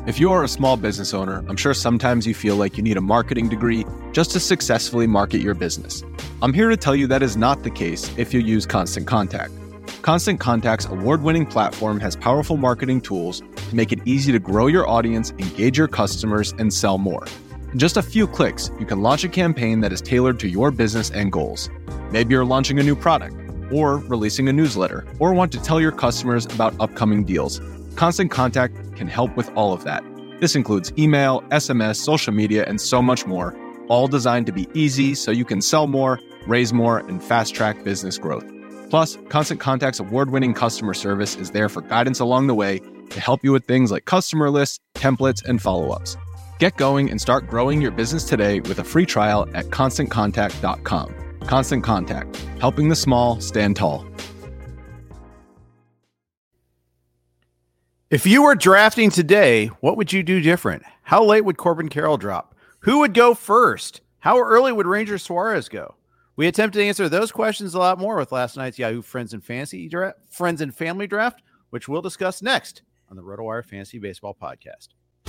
If you are a small business owner, I'm sure sometimes you feel like you need a marketing degree just to successfully market your business. I'm here to tell you that is not the case if you use Constant Contact. Constant Contact's award-winning platform has powerful marketing tools to make it easy to grow your audience, engage your customers, and sell more. In just a few clicks, you can launch a campaign that is tailored to your business and goals. Maybe you're launching a new product, or releasing a newsletter, or want to tell your customers about upcoming deals. Constant Contact can help with all of that. This includes email, SMS, social media, and so much more, all designed to be easy so you can sell more, raise more, and fast-track business growth. Plus, Constant Contact's award-winning customer service is there for guidance along the way to help you with things like customer lists, templates, and follow-ups. Get going and start growing your business today with a free trial at ConstantContact.com. Constant Contact, helping the small stand tall. If you were drafting today, what would you do different? How late would Corbin Carroll drop? Who would go first? How early would Ranger Suarez go? We attempt to answer those questions a lot more with last night's Yahoo Friends and Family Draft, which we'll discuss next on the RotoWire Fantasy Baseball Podcast.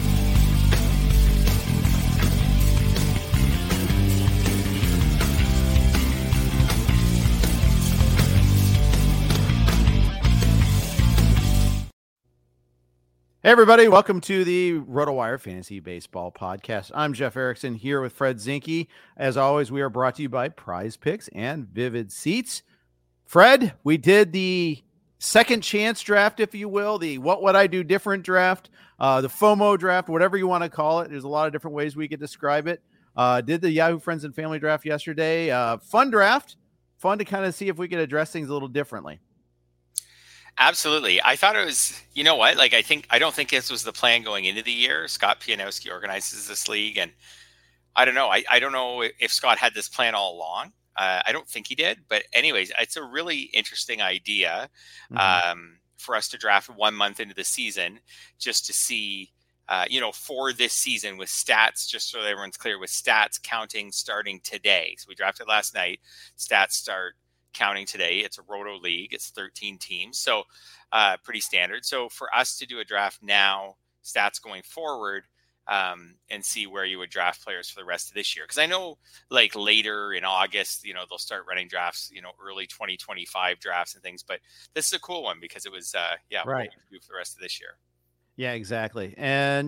Hey, everybody. Welcome to the RotoWire Fantasy Baseball Podcast. I'm Jeff Erickson here with Fred Zinke. As always, we are brought to you by Prize Picks and Vivid Seats. Fred, we did the second chance draft, if you will, the what would I do different draft, the FOMO draft, whatever you want to call it. There's a lot of different ways we could describe it. Did the Yahoo Friends and Family Draft yesterday. Fun draft. Fun to kind of see if we could address things a little differently. Absolutely. I thought it was, you know what, I don't think this was the plan going into the year. Scott Pianowski organizes this league, and I don't know. I don't know if Scott had this plan all along. I don't think he did, but anyways, it's a really interesting idea for us to draft 1 month into the season just to see, for this season with stats, just so everyone's clear, with stats counting starting today. So we drafted last night. Stats start counting today. It's a roto league. It's 13 teams. So pretty standard. So for us to do a draft now, stats going forward, and see where you would draft players for the rest of this year. Because I know like later in August, they'll start running drafts, early 2025 drafts and things. But this is a cool one because it was, right, what we do for the rest of this year. Yeah, exactly. And,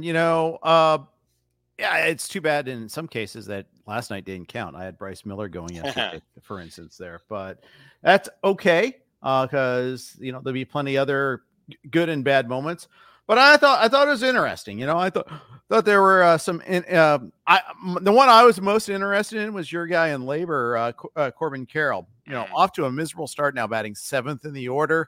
it's too bad in some cases that last night didn't count. I had Bryce Miller going yesterday, for instance, there, but that's okay because there'll be plenty other good and bad moments. But I thought it was interesting. I thought there were some. The one I was most interested in was your guy in labor, Corbin Carroll. Off to a miserable start now, batting 7th in the order.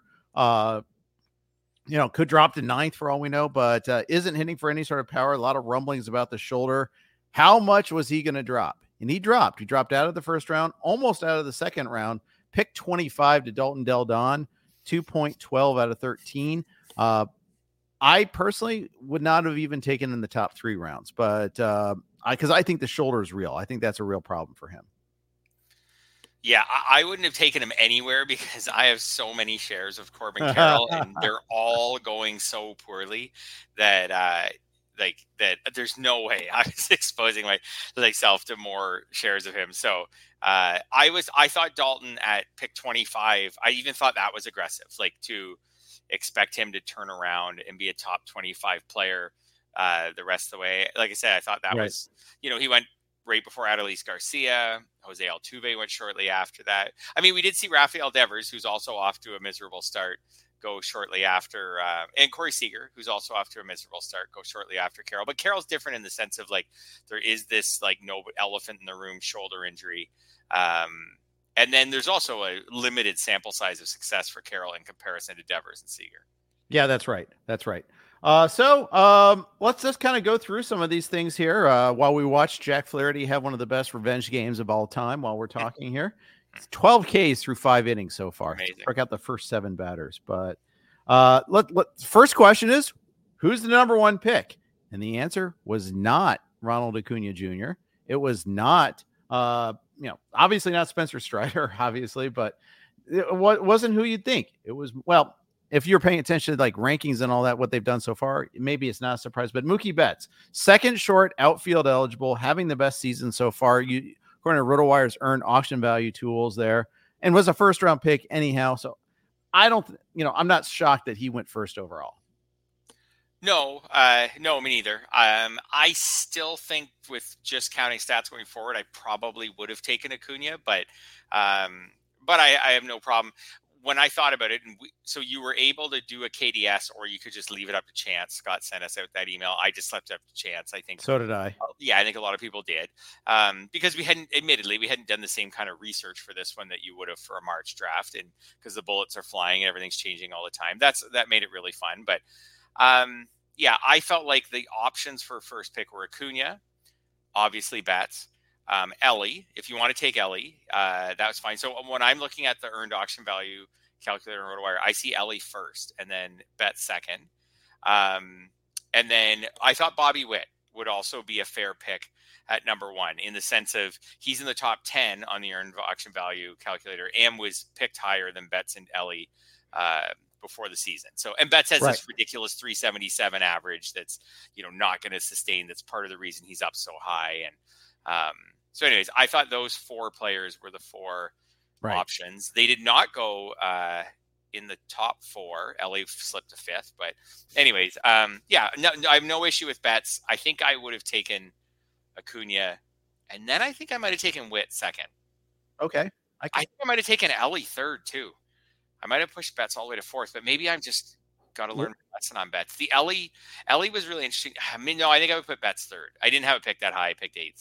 Could drop to 9th for all we know, but isn't hitting for any sort of power. A lot of rumblings about the shoulder. How much was he going to drop? And he dropped. He dropped out of the first round, almost out of the second round. Pick 25 to Dalton Del Don, 2.12 out of 13. I personally would not have even taken in the top 3 rounds, but because I think the shoulder is real. I think that's a real problem for him. Yeah, I wouldn't have taken him anywhere because I have so many shares of Corbin Carroll and they're all going so poorly that there's no way I was exposing myself to more shares of him. So I thought Dalton at pick 25, I even thought that was aggressive, to expect him to turn around and be a top 25 player the rest of the way. Like I said, I thought that was, he went right before Adolis Garcia. Jose Altuve went shortly after that. I mean, we did see Rafael Devers, who's also off to a miserable start, go shortly after, and Corey Seager, who's also off to a miserable start, go shortly after Carroll. But Carroll's different in the sense of there is this no elephant in the room shoulder injury. And then there's also a limited sample size of success for Carroll in comparison to Devers and Seager. Yeah, that's right. So let's just kind of go through some of these things here while we watch Jack Flaherty have one of the best revenge games of all time while we're talking here. 12 Ks through 5 innings so far. Amazing. Work out the first 7 batters. But first question is, who's the number 1 pick? And the answer was not Ronald Acuna Jr. It was not, obviously not Spencer Strider, obviously, but it wasn't who you'd think. It was, if you're paying attention to like rankings and all that, what they've done so far, maybe it's not a surprise, but Mookie Betts, second short, outfield eligible, having the best season so far. According to RotoWire's earned auction value tools there, and was a first round pick anyhow. So I don't, I'm not shocked that he went first overall. No, me neither. I still think with just counting stats going forward, I probably would have taken Acuna, but I have no problem. When I thought about it, so you were able to do a KDS, or you could just leave it up to chance. Scott sent us out that email. I just left it up to chance. I think so did I. Yeah, I think a lot of people did, because we hadn't done the same kind of research for this one that you would have for a March draft, and because the bullets are flying and everything's changing all the time. That made it really fun. But yeah, I felt like the options for first pick were Acuna, obviously Betts. Ellie, if you want to take Ellie, that was fine. So when I'm looking at the earned auction value calculator on RotoWire, I see Ellie first and then Betts second. And then I thought Bobby Witt would also be a fair pick at number one, in the sense of he's in the top 10 on the earned auction value calculator and was picked higher than Betts and Ellie before the season. So, and Betts has this ridiculous 377 average that's, not going to sustain. That's part of the reason he's up so high. And, so anyways, I thought those four players were the four options. They did not go in the top four. Ellie slipped to fifth. But anyways, yeah, no, I have no issue with Betts. I think I would have taken Acuna. And then I think I might have taken Witt second. Okay. I think I might have taken Ellie third too. I might have pushed Betts all the way to fourth, but maybe I'm just got to learn my lesson on Betts. The Ellie was really interesting. I mean, no, I think I would put Betts third. I didn't have a pick that high. I picked eighth.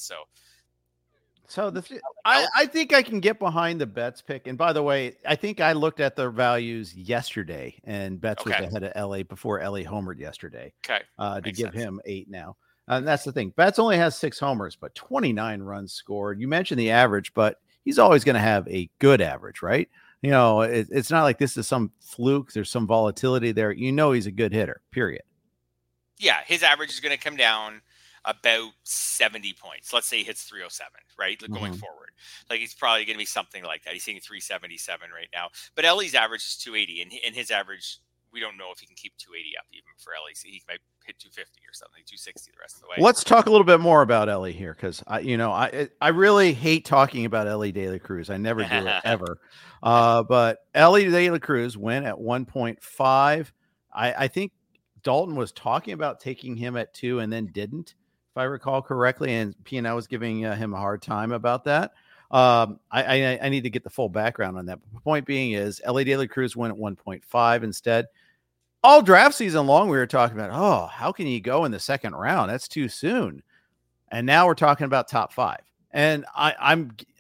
So I think I can get behind the Betts pick. And by the way, I think I looked at their values yesterday, and Betts was ahead of Ellie before Ellie homered yesterday. Okay. To give him 8 now. And that's the thing. Betts only has 6 homers, but 29 runs scored. You mentioned the average, but he's always going to have a good average, right? It's not like this is some fluke. There's some volatility there. He's a good hitter, period. Yeah, his average is going to come down about 70 points. Let's say he hits 307, right? Going forward. Like, he's probably going to be something like that. He's hitting 377 right now. But Ellie's average is 280, and his average, we don't know if he can keep 280 up even for Ellie. So he might hit 250 or something, 260 the rest of the way. Let's talk a little bit more about Ellie here, because I really hate talking about Ellie De La Cruz. I never do it ever. But Ellie De La Cruz went at 1.5. I think Dalton was talking about taking him at 2 and then didn't, if I recall correctly, and P&I was giving him a hard time about that. I need to get the full background on that. But the point being is Ellie De La Cruz went at 1.5 instead. All draft season long, we were talking about, how can you go in the second round? That's too soon. And now we're talking about top 5. And I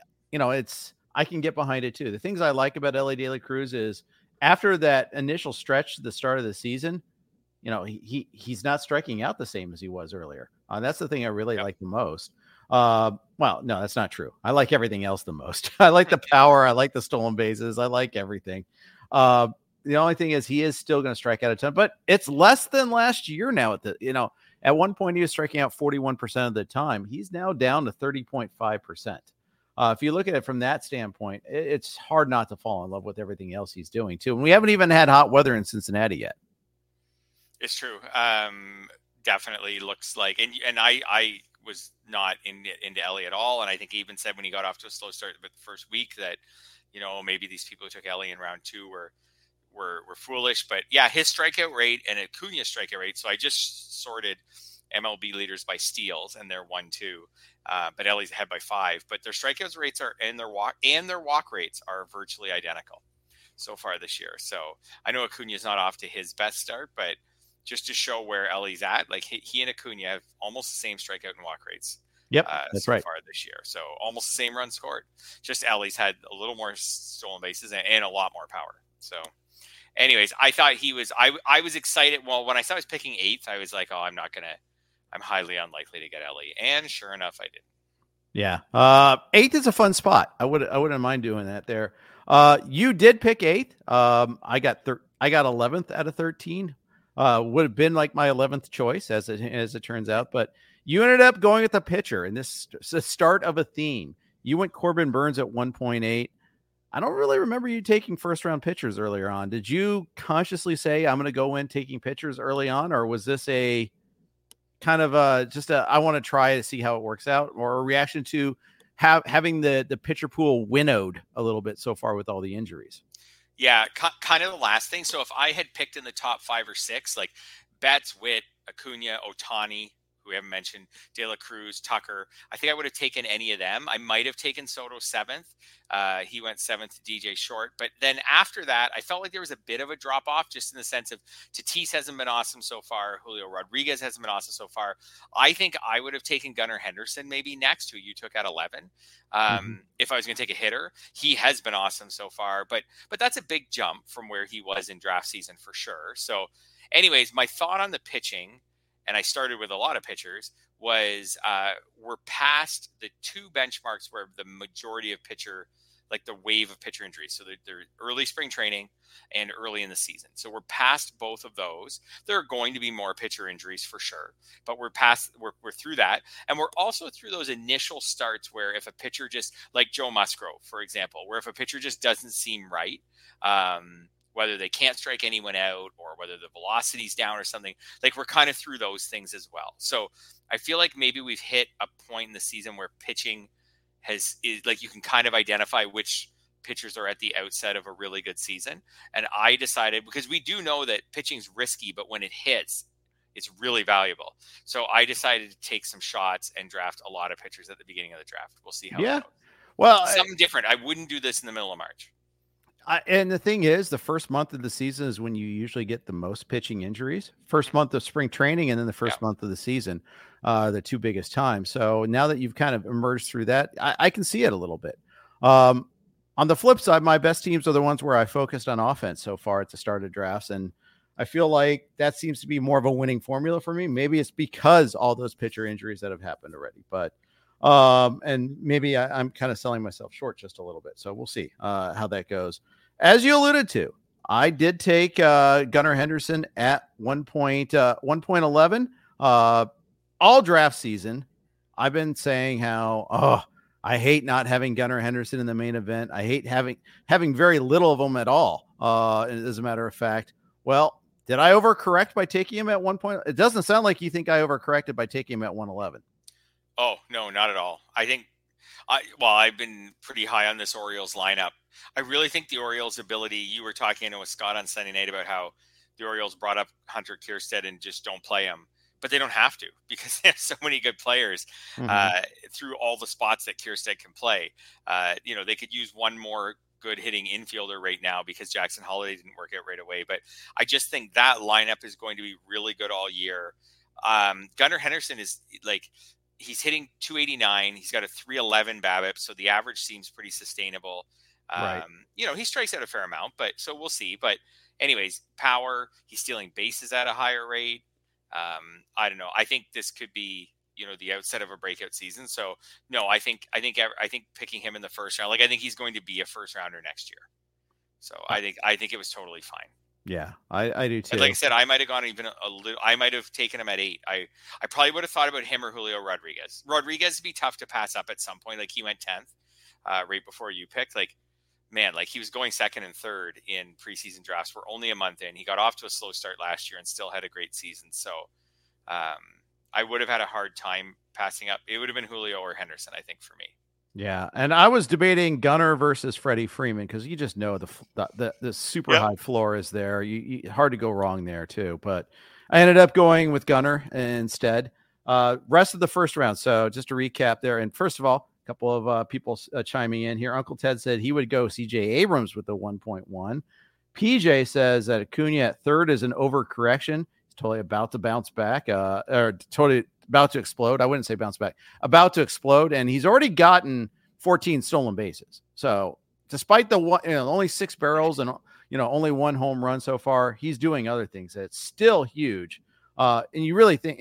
can get behind it too. The things I like about Ellie De La Cruz is after that initial stretch to the start of the season, he's not striking out the same as he was earlier. That's the thing I really like the most. Well, no, that's not true. I like everything else the most. I like the power. I like the stolen bases. I like everything. The only thing is he is still going to strike out a ton, but it's less than last year now. At one point he was striking out 41% of the time. He's now down to 30.5%. If you look at it from that standpoint, it's hard not to fall in love with everything else he's doing too. And we haven't even had hot weather in Cincinnati yet. It's true. Definitely looks like, and I was not into Ellie at all. And I think he even said when he got off to a slow start with the first week that, maybe these people who took Ellie in round 2 were foolish. But yeah, his strikeout rate and Acuna's strikeout rate. So I just sorted MLB leaders by steals, and they're 1-2. But Ellie's ahead by 5. But their strikeouts rates and their walk rates are virtually identical so far this year. So I know Acuna's not off to his best start, but just to show where Ellie's at, like he and Acuna have almost the same strikeout and walk rates. Yep, that's right. So far this year, so almost the same runs scored. Just Ellie's had a little more stolen bases and a lot more power. So, anyways, I thought he was. I was excited. Well, when I saw he was picking 8th, I was like, I'm highly unlikely to get Ellie, and sure enough, I did. Yeah, 8th is a fun spot. I wouldn't mind doing that there. You did pick 8th. I got 11th out of 13. Would have been like my 11th choice as it turns out, but you ended up going with the pitcher, and this is the start of a theme. You went Corbin Burnes at 1.8. I don't really remember you taking first round pitchers earlier on. Did you consciously say I'm going to go in taking pitchers early on, or was this a kind of I want to try to see how it works out, or a reaction to having the pitcher pool winnowed a little bit so far with all the injuries? Yeah, kind of the last thing. So if I had picked in the top 5 or 6, like Betts, Witt, Acuna, Ohtani, who we haven't mentioned, De La Cruz, Tucker, I think I would have taken any of them. I might have taken Soto 7th. He went 7th to DJ Short. But then after that, I felt like there was a bit of a drop off, just in the sense of Tatis hasn't been awesome so far. Julio Rodriguez hasn't been awesome so far. I think I would have taken Gunnar Henderson maybe next, who you took at 11. If I was going to take a hitter, he has been awesome so far, but that's a big jump from where he was in draft season for sure. So anyways, my thought on the pitching, and I started with a lot of pitchers, was we're past the 2 benchmarks where the majority of the wave of pitcher injuries. So they're early spring training and early in the season. So we're past both of those. There are going to be more pitcher injuries for sure, but we're through that. And we're also through those initial starts where if a pitcher just, like Joe Musgrove, for example, where if a pitcher just doesn't seem right, whether they can't strike anyone out or whether the velocity's down or something, like we're kind of through those things as well. So I feel like maybe we've hit a point in the season where pitching is like, you can kind of identify which pitchers are at the outset of a really good season. And I decided, because we do know that pitching's risky, but when it hits, it's really valuable. So I decided to take some shots and draft a lot of pitchers at the beginning of the draft. We'll see how it goes. Well, something different. I wouldn't do this in the middle of March. And the thing is, the first month of the season is when you usually get the most pitching injuries. First month of spring training and then the first month of the season, the 2 biggest times. So now that you've kind of emerged through that, I can see it a little bit. On the flip side, my best teams are the ones where I focused on offense so far at the start of drafts. And I feel like that seems to be more of a winning formula for me. Maybe it's because all those pitcher injuries that have happened already, but and maybe I'm kind of selling myself short just a little bit. So we'll see how that goes. As you alluded to, I did take Gunnar Henderson at 1.11 all draft season. I've been saying how, I hate not having Gunnar Henderson in the main event. I hate having very little of them at all. As a matter of fact, well, did I overcorrect by taking him at 1 point? It doesn't sound like you think I overcorrected by taking him at 111. Oh, no, not at all. I think, I've been pretty high on this Orioles lineup. I really think the Orioles' ability, you were talking with Scott on Sunday night about how the Orioles brought up Hunter Kjerstad and just don't play him, but they don't have to because they have so many good players through all the spots that Kjerstad can play. They could use one more good hitting infielder right now because Jackson Holiday didn't work out right away. But I just think that lineup is going to be really good all year. Gunnar Henderson is he's hitting 289. He's got a 311 BABIP, so the average seems pretty sustainable. Right. He strikes out a fair amount, but so we'll see. But anyways, power, he's stealing bases at a higher rate. I don't know. I think this could be, the outset of a breakout season. So no, I think picking him in the first round, I think he's going to be a first rounder next year. So I think it was totally fine. Yeah, I do too. And like I said, I might have gone even a little. I might have taken him at 8. I probably would have thought about him or Julio Rodriguez. Rodriguez would be tough to pass up at some point. He went 10th, right before you picked. He was going 2nd and 3rd in preseason drafts. We're only a month in. He got off to a slow start last year and still had a great season. So, I would have had a hard time passing up. It would have been Julio or Henderson, I think, for me. Yeah, and I was debating Gunnar versus Freddie Freeman because you just know the super high floor is there. You hard to go wrong there too. But I ended up going with Gunnar instead. Rest of the first round. So just to recap there. And first of all, a couple of people chiming in here. Uncle Ted said he would go CJ Abrams with the 1.1. PJ says that Acuna at 3rd is an overcorrection. He's totally about to bounce back, or totally about to explode. I wouldn't say bounce back, about to explode. And he's already gotten 14 stolen bases. So despite the only 6 barrels and, only 1 home run so far, he's doing other things. That's still huge. And you really think,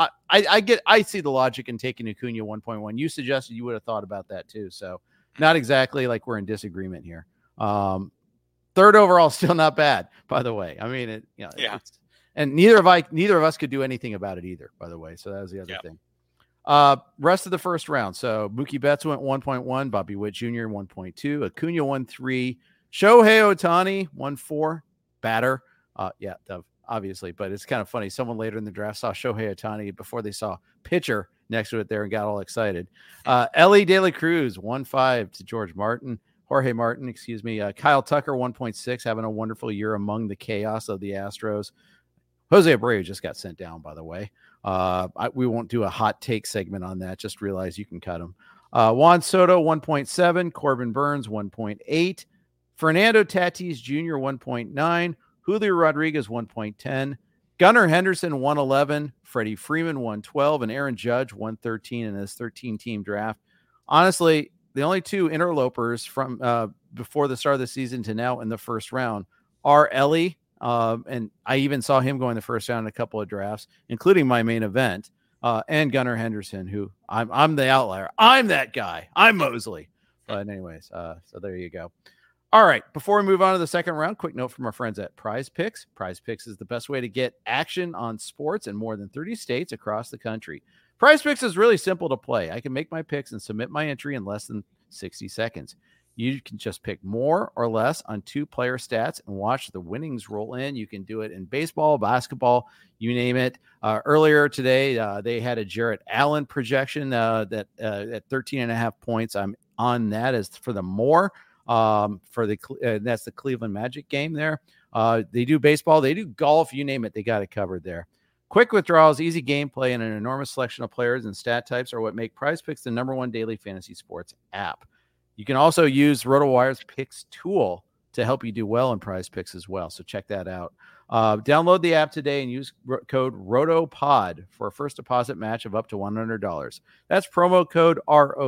I see the logic in taking Acuna 1.1. You suggested you would have thought about that too. So not exactly like we're in disagreement here. 3rd overall, still not bad, by the way. I mean, and neither of us could do anything about it either, by the way. So that was the other thing. Rest of the first round. So Mookie Betts went 1.1, Bobby Witt Jr. 1.2, Acuna 1.3, Shohei Ohtani 1.4, batter. Yeah, obviously, but it's kind of funny. Someone later in the draft saw Shohei Ohtani before they saw pitcher next to it there and got all excited. Ellie De La Cruz 1.5 to Jorge Martin, excuse me. Kyle Tucker 1.6, having a wonderful year among the chaos of the Astros. Jose Abreu just got sent down, by the way. We won't do a hot take segment on that. Just realize you can cut him. Juan Soto, 1.7. Corbin Burns, 1.8. Fernando Tatis Jr., 1.9. Julio Rodriguez, 1.10. Gunnar Henderson, 1.11. Freddie Freeman, 1.12. And Aaron Judge, 1.13 in his 13-team draft. Honestly, the only two interlopers from before the start of the season to now in the first round are Ellie. And I even saw him go in the first round in a couple of drafts, including my main event, and Gunnar Henderson, who I'm the outlier. I'm that guy. I'm Mosley. But anyways, so there you go. All right. Before we move on to the second round, quick note from our friends at Prize Picks. Prize Picks is the best way to get action on sports in more than 30 states across the country. Prize Picks is really simple to play. I can make my picks and submit my entry in less than 60 seconds. You can just pick more or less on two-player stats and watch the winnings roll in. You can do it in baseball, basketball, you name it. Earlier today, they had a Jarrett Allen projection that at 13.5 points. I'm on that as for the more for the that's the Cleveland Magic game there. They do baseball, they do golf, you name it, they got it covered there. Quick withdrawals, easy gameplay, and an enormous selection of players and stat types are what make Prize Picks the #1 daily fantasy sports app. You can also use RotoWire's Picks tool to help you do well in Prize Picks as well. So check that out. Download the app today and use code ROTOPOD for a first deposit match of up to $100. That's promo code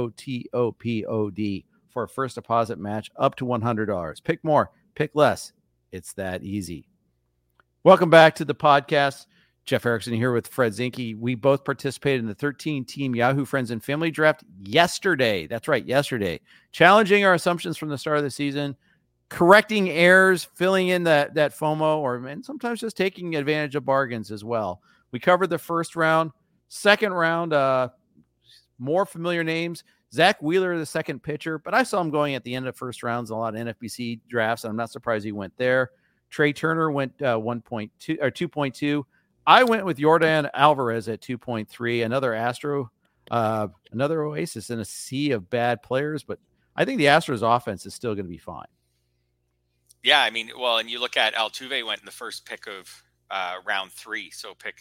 ROTOPOD for a first deposit match up to $100. Pick more, pick less. It's that easy. Welcome back to the podcast. Jeff Erickson here with Fred Zinke. We both participated in the 13-team Yahoo Friends and Family Draft yesterday. That's right, yesterday. Challenging our assumptions from the start of the season, correcting errors, filling in that FOMO, and sometimes just taking advantage of bargains as well. We covered the first round. Second round, more familiar names. Zach Wheeler, the second pitcher, but I saw him going at the end of first rounds in a lot of NFBC drafts, and I'm not surprised he went there. Trey Turner went 1.2 or 2.2. I went with Yordan Alvarez at 2.3, another Astro, another Oasis in a sea of bad players, but I think the Astros offense is still going to be fine. Yeah, I mean, well, and you look at Altuve went in the first pick of round 3, so pick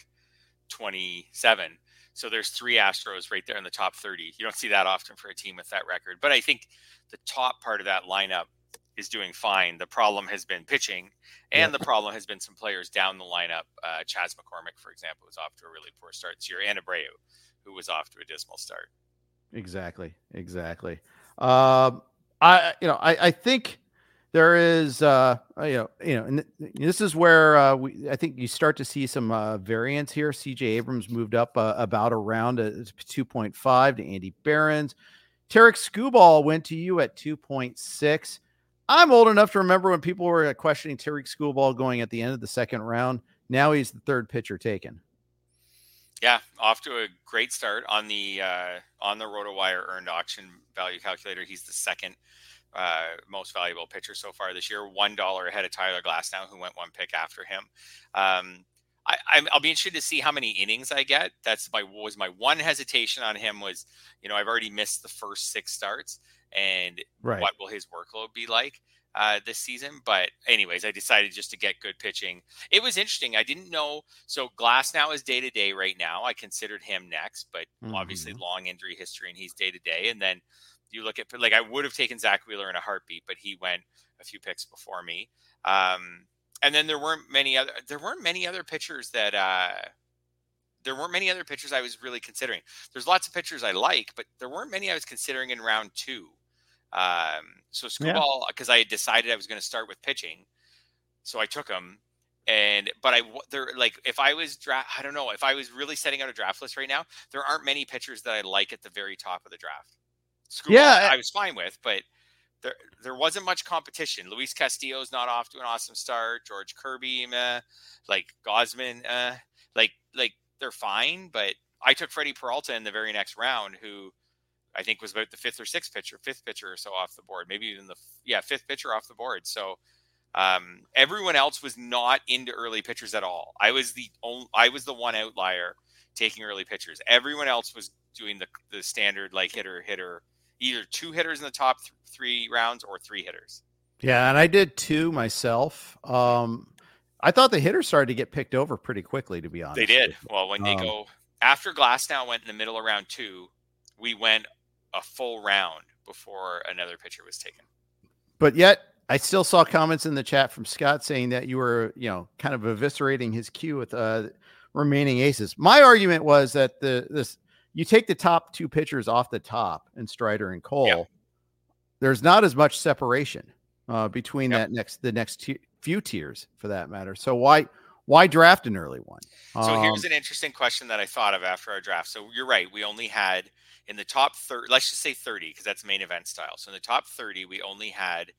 27. So there's 3 Astros right there in the top 30. You don't see that often for a team with that record, but I think the top part of that lineup is doing fine. The problem has been pitching, and the problem has been some players down the lineup. Chas McCormick, for example, was off to a really poor start this year, and Abreu, who was off to a dismal start. Exactly. I think there is, and this is where I think you start to see some variance here. CJ Abrams moved up about a round to 2.5 to Andy Behrens. Tarek Skubal went to you at 2.6. I'm old enough to remember when people were questioning Tarek Skubal going at the end of the second round. Now he's the third pitcher taken. Yeah, off to a great start on the RotoWire earned auction value calculator. He's the second most valuable pitcher so far this year, $1 ahead of Tyler Glasnow, who went one pick after him. I'll be interested to see how many innings I get. Was my one hesitation on him was, I've already missed the first 6 starts, and what will his workload be like this season? But anyways, I decided just to get good pitching. It was interesting. I didn't know. So Glasnow is day to day right now. I considered him next, but obviously long injury history, and he's day to day. And then you look at, I would have taken Zach Wheeler in a heartbeat, but he went a few picks before me. And then there weren't many other pitchers that there weren't many other pitchers I was really considering. There's lots of pitchers I like, but there weren't many I was considering in round 2. So Skubal, because I had decided I was going to start with pitching, so I took him. If I was if I was really setting out a draft list right now, there aren't many pitchers that I like at the very top of the draft. Skubal, I was fine with, but there wasn't much competition. Luis Castillo's not off to an awesome start. George Kirby, Gosman, they're fine, but I took Freddie Peralta in the very next round, who I think was about the fifth pitcher or so off the board, maybe even fifth pitcher off the board. So everyone else was not into early pitchers at all. I was the one outlier taking early pitchers. Everyone else was doing the standard like hitter, either 2 hitters in the top 3 rounds or 3 hitters. Yeah, and I did 2 myself. I thought the hitters started to get picked over pretty quickly, to be honest. They did. Well, when they go after Glasnow went in the middle of round 2, we went a full round before another pitcher was taken. But yet, I still saw comments in the chat from Scott saying that you were, kind of eviscerating his queue with remaining aces. My argument was that you take the top 2 pitchers off the top in Strider and Cole. Yeah. There's not as much separation between the next few tiers, for that matter. So why draft an early one? So here's an interesting question that I thought of after our draft. So you're right. We only had in the top 30, let's just say 30, because that's main event style. So in the top 30, we only had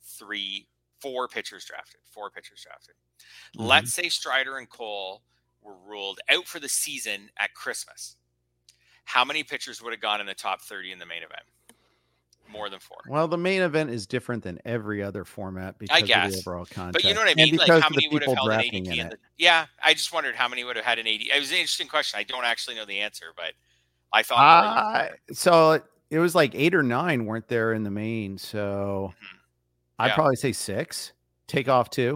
4 pitchers drafted. Mm-hmm. Let's say Strider and Cole were ruled out for the season at Christmas. How many pitchers would have gone in the top 30 in the main event? More than 4. Well, the main event is different than every other format because of the overall content. But you know what I mean? Like how many would have held an ADP Yeah, I just wondered how many would have had an ADP. It was an interesting question. I don't actually know the answer, but I thought so it was like 8 or 9 weren't there in the main. So I'd probably say 6. Take off 2.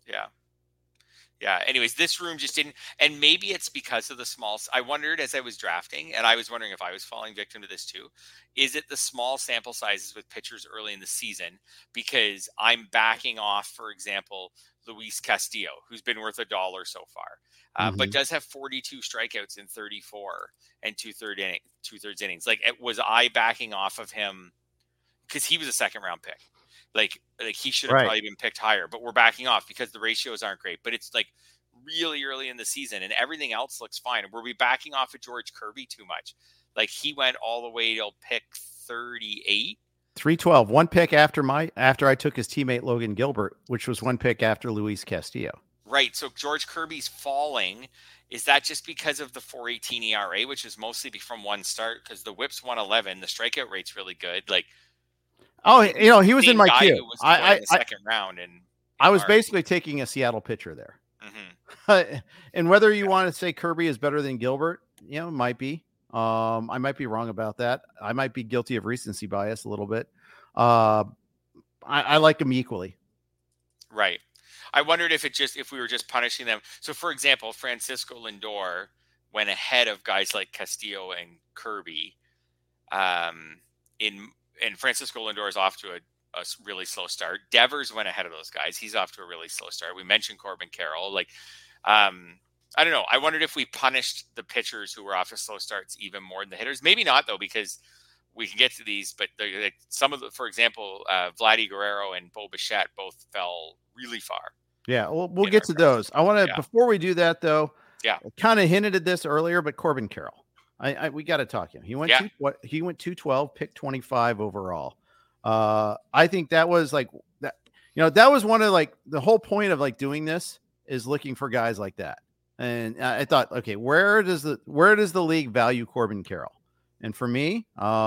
Yeah. Anyways, this room just didn't, and maybe it's because of the small. I wondered as I was drafting, and I was wondering if I was falling victim to this too. Is it the small sample sizes with pitchers early in the season? Because I'm backing off, for example, Luis Castillo, who's been worth $1 so far, but does have 42 strikeouts in 34 and 2/3 innings. Like, was I backing off of him because he was a second round pick? Like he should have probably been picked higher, but we're backing off because the ratios aren't great. But it's like really early in the season and everything else looks fine. Were we backing off of George Kirby too much? Like he went all the way till pick 38. 312, 1 pick after I took his teammate Logan Gilbert, which was 1 pick after Luis Castillo. Right. So George Kirby's falling. Is that just because of the 4.18 ERA, which is mostly from one start? Because the whip's 111, the strikeout rate's really good. Like, he was in my queue. I the second round, and I was basically taking a Seattle pitcher there. Mm-hmm. And whether you want to say Kirby is better than Gilbert, it might be. I might be wrong about that. I might be guilty of recency bias a little bit. I like them equally. Right. I wondered if we were just punishing them. So, for example, Francisco Lindor went ahead of guys like Castillo and Kirby. And Francisco Lindor is off to a really slow start. Devers went ahead of those guys. He's off to a really slow start. We mentioned Corbin Carroll. Like, I don't know. I wondered if we punished the pitchers who were off to slow starts even more than the hitters. Maybe not, though, because we can get to these. But some of the, for example, Vladdy Guerrero and Bo Bichette both fell really far. Yeah, we'll get to those. I want to, before we do that, though, I kind of hinted at this earlier, but Corbin Carroll. We got to talk to him. He went 212, pick 25 overall. I think that was like that. That was one of like the whole point of like doing this is looking for guys like that. And I thought, okay, where does the league value Corbin Carroll? And for me,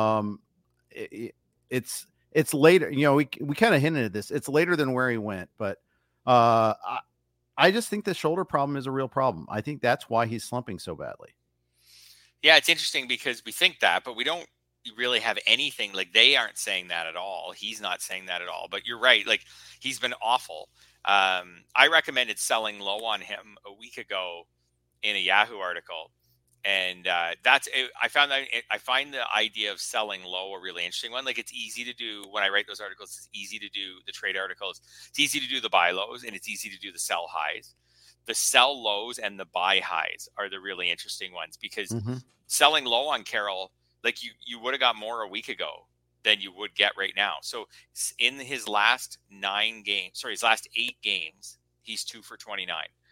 it's later. We kind of hinted at this. It's later than where he went, but I just think the shoulder problem is a real problem. I think that's why he's slumping so badly. Yeah, it's interesting because we think that, but we don't really have anything. Like, they aren't saying that at all. He's not saying that at all. But you're right. Like, he's been awful. I recommended selling low on him a week ago in a Yahoo article. And I find the idea of selling low a really interesting one. Like, it's easy to do when I write those articles. It's easy to do the trade articles. It's easy to do the buy lows, and it's easy to do the sell highs. The sell lows and the buy highs are the really interesting ones because selling low on Carroll, like you would have got more a week ago than you would get right now. So in his last 8 games, he's 2 for 29.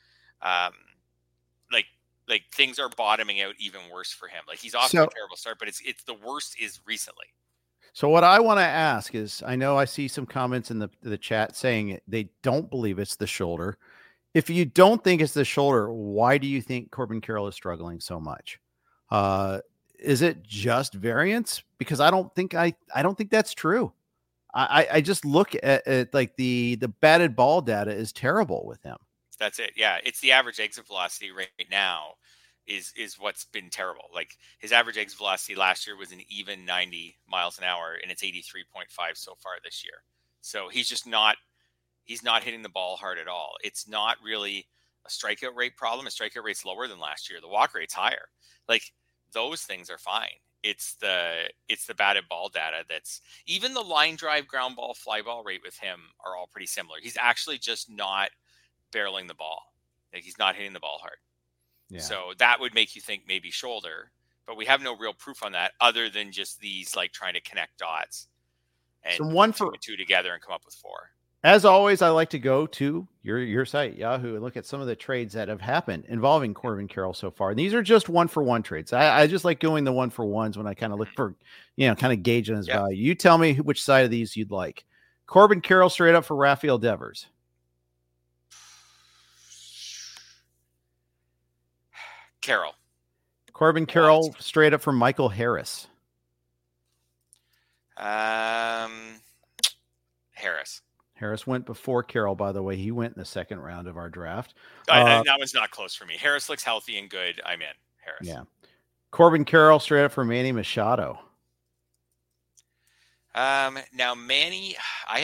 Like things are bottoming out even worse for him. Like, he's off to a terrible start, but it's the worst is recently. So what I want to ask is, I know I see some comments in the chat saying they don't believe it's the shoulder. If you don't think it's the shoulder, why do you think Corbin Carroll is struggling so much? Is it just variance? Because I don't think that's true. I just look at like the batted ball data is terrible with him. That's it. Yeah, it's the average exit velocity right now is what's been terrible. Like his average exit velocity last year was an even 90 miles an hour, and it's 83.5 so far this year. So he's not hitting the ball hard at all. It's not really a strikeout rate problem. His strikeout rate's lower than last year. The walk rate's higher. Like those things are fine. It's the batted ball data that's even the line drive, ground ball, fly ball rate with him are all pretty similar. He's actually just not barreling the ball. Like he's not hitting the ball hard. Yeah. So that would make you think maybe shoulder, but we have no real proof on that other than just these like trying to connect dots and put two together and come up with 4. As always, I like to go to your site, Yahoo, and look at some of the trades that have happened involving Corbin Carroll so far. And these are just 1-for-1 trades. I just like going the 1-for-1s when I kind of look for, kind of gauge on his value. You tell me which side of these you'd like. Corbin Carroll straight up for Rafael Devers. Carroll. Corbin Carroll straight up for Michael Harris. Harris. Harris went before Carroll, by the way. He went in the second round of our draft. That one's not close for me. Harris looks healthy and good. I'm in. Harris. Yeah. Corbin Carroll straight up for Manny Machado. Now Manny's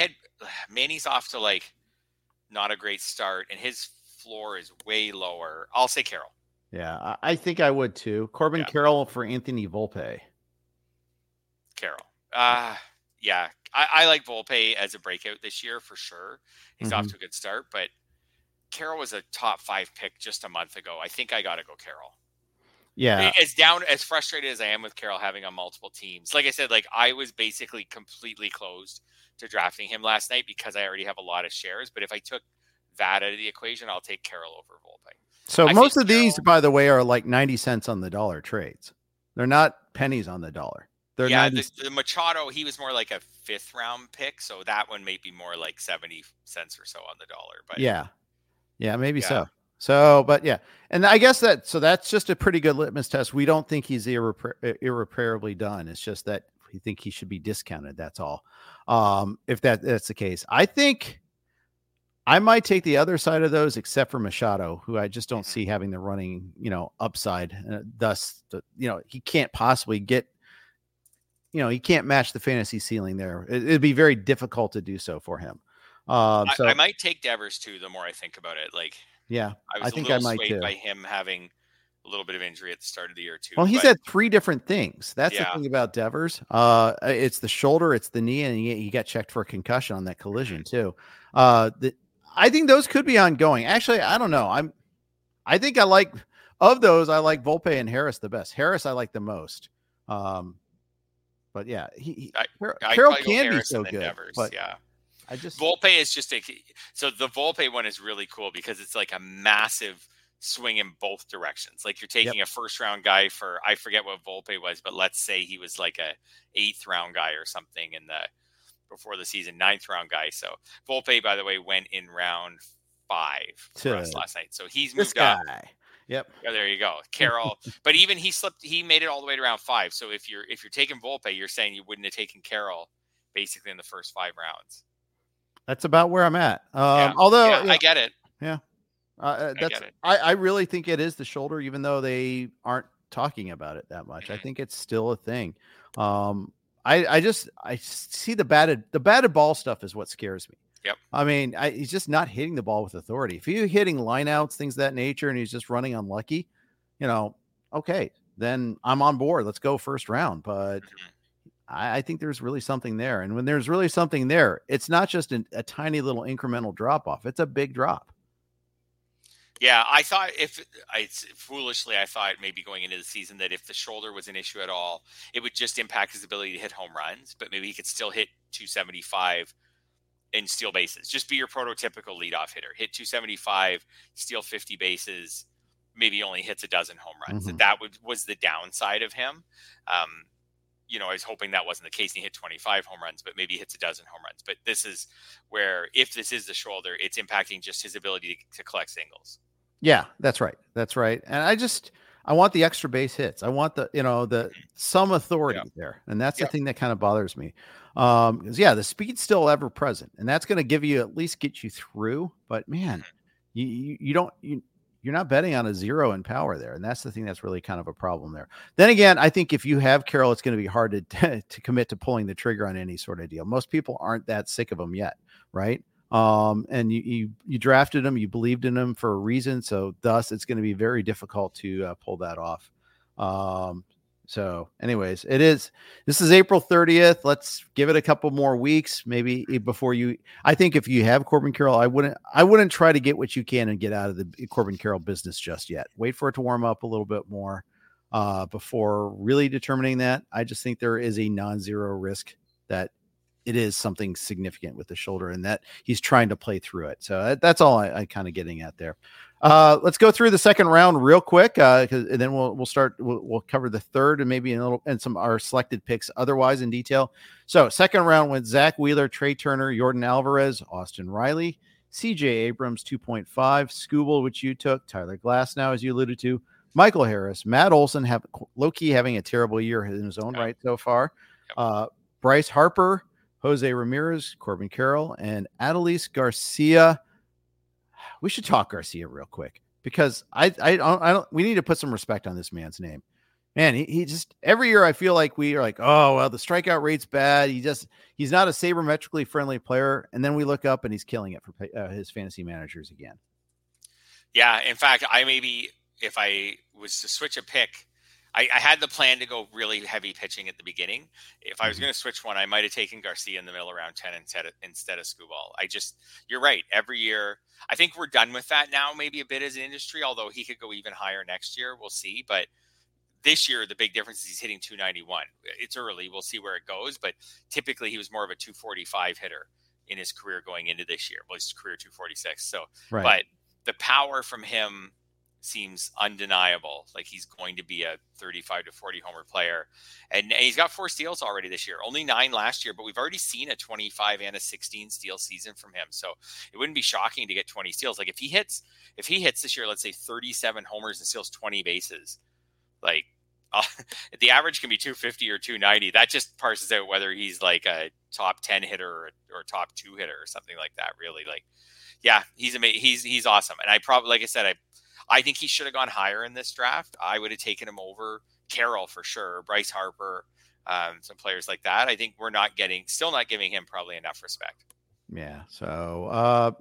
off to like not a great start, and his floor is way lower. I'll say Carroll. Yeah, I think I would too. Corbin Carroll for Anthony Volpe. Carroll. Yeah. I like Volpe as a breakout this year for sure. He's off to a good start, but Carroll was a top 5 pick just a month ago. I think I got to go Carroll. Yeah. As frustrated as I am with Carroll having on multiple teams. Like I said, like I was basically completely closed to drafting him last night because I already have a lot of shares. But if I took that out of the equation, I'll take Carroll over Volpe. So most of these, by the way, are like 90 cents on the dollar trades. They're not pennies on the dollar. The Machado, he was more like a 5th round pick, so that one may be more like 70 cents or so on the dollar. But maybe so. So, but yeah, and I guess that's just a pretty good litmus test. We don't think he's irreparably done. It's just that we think he should be discounted. That's all. If that's the case, I think I might take the other side of those, except for Machado, who I just don't see having the running, upside. Thus, he can't possibly get. He can't match the fantasy ceiling there. It'd be very difficult to do so for him. So I might take Devers too. The more I think about it, I think I might too. By him having a little bit of injury at the start of the year too. Well, he's had 3 different things. That's the thing about Devers. It's the shoulder, it's the knee, and he got checked for a concussion on that collision too. I think those could be ongoing. Actually, I don't know. I think I like Volpe and Harris the best. Harris I like the most. But yeah, Carroll can be so good. Devers, but Volpe is just so the Volpe one is really cool because it's like a massive swing in both directions. Like you're taking a 1st round guy for, I forget what Volpe was, but let's say he was like a 8th round guy or something before the season, 9th round guy. So Volpe, by the way, went in round 5 for us last night. So he's moved up. Yep. Oh, there you go. Carroll. But even he made it all the way to round 5. So if you're taking Volpe, you're saying you wouldn't have taken Carroll basically in the first 5 rounds. That's about where I'm at. Although I get it. Yeah. I really think it is the shoulder, even though they aren't talking about it that much. I think it's still a thing. I see the batted ball stuff is what scares me. Yep. I mean, he's just not hitting the ball with authority. If you're hitting lineouts, things of that nature, and he's just running unlucky, okay, then I'm on board. Let's go 1st round. But I think there's really something there. And when there's really something there, it's not just a tiny little incremental drop off. It's a big drop. Yeah, I thought foolishly, I thought maybe going into the season that if the shoulder was an issue at all, it would just impact his ability to hit home runs, but maybe he could still hit 275 and steal bases. Just be your prototypical leadoff hitter. Hit 275, steal 50 bases, maybe only hits a dozen home runs. And that was the downside of him. I was hoping that wasn't the case. He hit 25 home runs, but maybe he hits a dozen home runs. But this is where, if this is the shoulder, it's impacting just his ability to collect singles. Yeah, that's right. That's right. And I want the extra base hits. I want the some authority there. And that's the thing that kind of bothers me. Because the speed's still ever present, and that's going to give you at least get you through. But man, you're not betting on a 0 in power there. And that's the thing that's really kind of a problem there. Then again, I think if you have Carroll, it's going to be hard to commit to pulling the trigger on any sort of deal. Most people aren't that sick of him yet. Right. And you drafted him, you believed in him for a reason. So thus it's going to be very difficult to pull that off. So anyways, this is April 30th. Let's give it a couple more weeks, maybe before I think if you have Corbin Carroll, I wouldn't try to get what you can and get out of the Corbin Carroll business just yet. Wait for it to warm up a little bit more, before really determining that. I just think there is a non-zero risk that it is something significant with the shoulder and that he's trying to play through it. So that's all I kind of getting at there. Let's go through the second round real quick. And then we'll cover the third and maybe and some our selected picks otherwise in detail. So second round went Zach Wheeler, Trey Turner, Jordan Alvarez, Austin Riley, CJ Abrams, 2.5, Skubal, which you took, Tyler Glasnow, as you alluded to, Michael Harris, Matt Olson, low-key having a terrible year in his own right so far. Bryce Harper, Jose Ramirez, Corbin Carroll, and Adolis Garcia. We should talk Garcia real quick because we need to put some respect on this man's name. Man, he just every year I feel like we are like, oh, well, the strikeout rate's bad. He's not a sabermetrically friendly player. And then we look up and he's killing it for his fantasy managers again. Yeah. In fact, if I was to switch a pick, I had the plan to go really heavy pitching at the beginning. If I was going to switch one, I might have taken Garcia in the middle around 10 instead of Skubal. You're right. Every year, I think we're done with that now, maybe a bit as an industry, although he could go even higher next year. We'll see. But this year, the big difference is he's hitting 291. It's early. We'll see where it goes. But typically, he was more of a 245 hitter in his career going into this year. Well, his career 246. So, right. But the power from him seems undeniable. Like he's going to be a 35 to 40 homer player, and he's got 4 steals already this year, only 9 last year, but we've already seen a 25 and a 16 steal season from him. So it wouldn't be shocking to get 20 steals. Like if he hits this year, let's say 37 homers and steals 20 bases, like the average can be 250 or 290. That just parses out whether he's like a top 10 hitter or top 2 hitter or something like that. Really, like, yeah, he's amazing. He's awesome. And I think he should have gone higher in this draft. I would have taken him over Carroll for sure, Bryce Harper, some players like that. I think we're still not giving him probably enough respect. Yeah. So,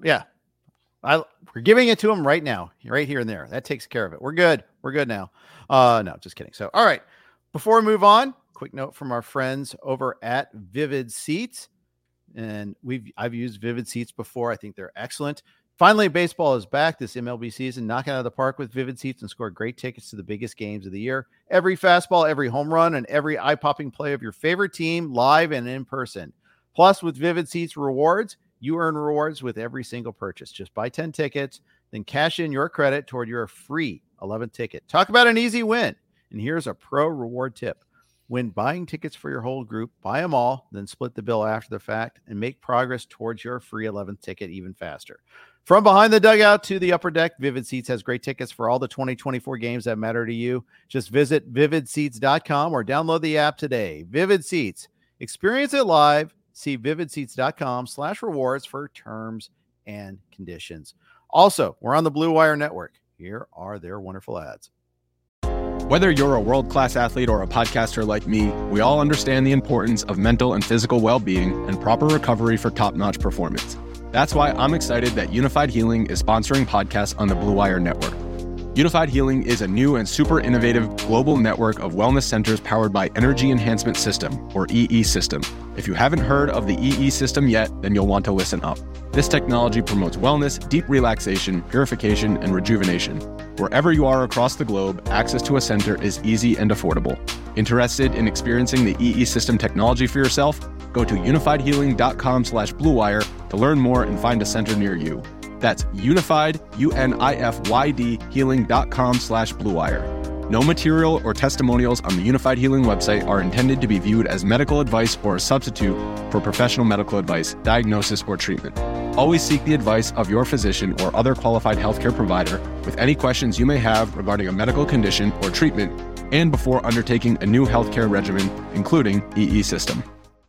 we're giving it to him right now, right here and there. That takes care of it. We're good. We're good now. No, just kidding. So, all right. Before we move on, quick note from our friends over at Vivid Seats. And I've used Vivid Seats before. I think they're excellent. Finally, baseball is back this MLB season. Knock it out of the park with Vivid Seats and score great tickets to the biggest games of the year. Every fastball, every home run, and every eye-popping play of your favorite team live and in person. Plus, with Vivid Seats rewards, you earn rewards with every single purchase. Just buy 10 tickets, then cash in your credit toward your free 11th ticket. Talk about an easy win. And here's a pro reward tip. When buying tickets for your whole group, buy them all, then split the bill after the fact and make progress towards your free 11th ticket even faster. From behind the dugout to the upper deck, Vivid Seats has great tickets for all the 2024 games that matter to you. Just visit vividseats.com or download the app today. Vivid Seats. Experience it live. See vividseats.com/rewards for terms and conditions. Also, we're on the Blue Wire Network. Here are their wonderful ads. Whether you're a world-class athlete or a podcaster like me, we all understand the importance of mental and physical well-being and proper recovery for top-notch performance. That's why I'm excited that Unified Healing is sponsoring podcasts on the Blue Wire Network. Unified Healing is a new and super innovative global network of wellness centers powered by Energy Enhancement System, or EE System. If you haven't heard of the EE System yet, then you'll want to listen up. This technology promotes wellness, deep relaxation, purification, and rejuvenation. Wherever you are across the globe, access to a center is easy and affordable. Interested in experiencing the EE System technology for yourself? Go to unifiedhealing.com/bluewire to learn more and find a center near you. That's unified, UNIFYD, healing.com/bluewire. No material or testimonials on the Unified Healing website are intended to be viewed as medical advice or a substitute for professional medical advice, diagnosis, or treatment. Always seek the advice of your physician or other qualified healthcare provider with any questions you may have regarding a medical condition or treatment and before undertaking a new healthcare regimen, including EE system.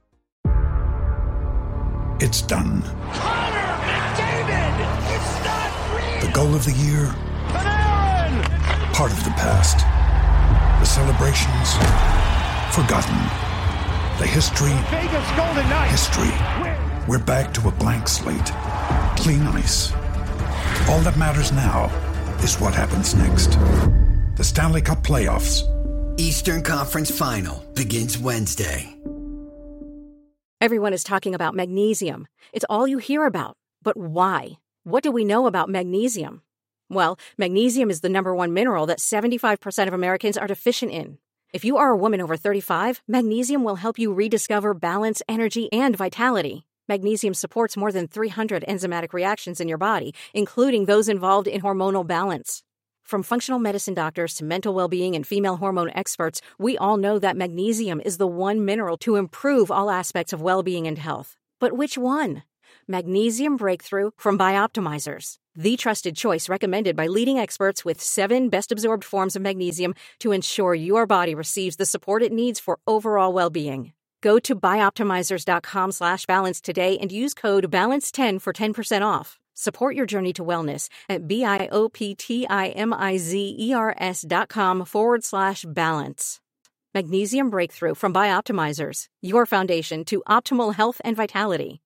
It's done. Connor McDavid! It's not real! The goal of the year, Panarin! part of the past. The celebrations, forgotten. The history, Vegas Golden Knights! history. We're back to a blank slate. Clean ice. All that matters now is what happens next. The Stanley Cup playoffs. Eastern Conference Final begins Wednesday. Everyone is talking about magnesium. It's all you hear about. But why? What do we know about magnesium? Well, magnesium is the number one mineral that 75% of Americans are deficient in. If you are a woman over 35, magnesium will help you rediscover balance, energy, and vitality. Magnesium supports more than 300 enzymatic reactions in your body, including those involved in hormonal balance. From functional medicine doctors to mental well-being and female hormone experts, we all know that magnesium is the one mineral to improve all aspects of well-being and health. But which one? Magnesium Breakthrough from Bioptimizers, the trusted choice recommended by leading experts with 7 best-absorbed forms of magnesium to ensure your body receives the support it needs for overall well-being. Go to bioptimizers.com/balance today and use code BALANCE10 for 10% off. Support your journey to wellness at bioptimizers.com/balance. Magnesium Breakthrough from Bioptimizers, your foundation to optimal health and vitality.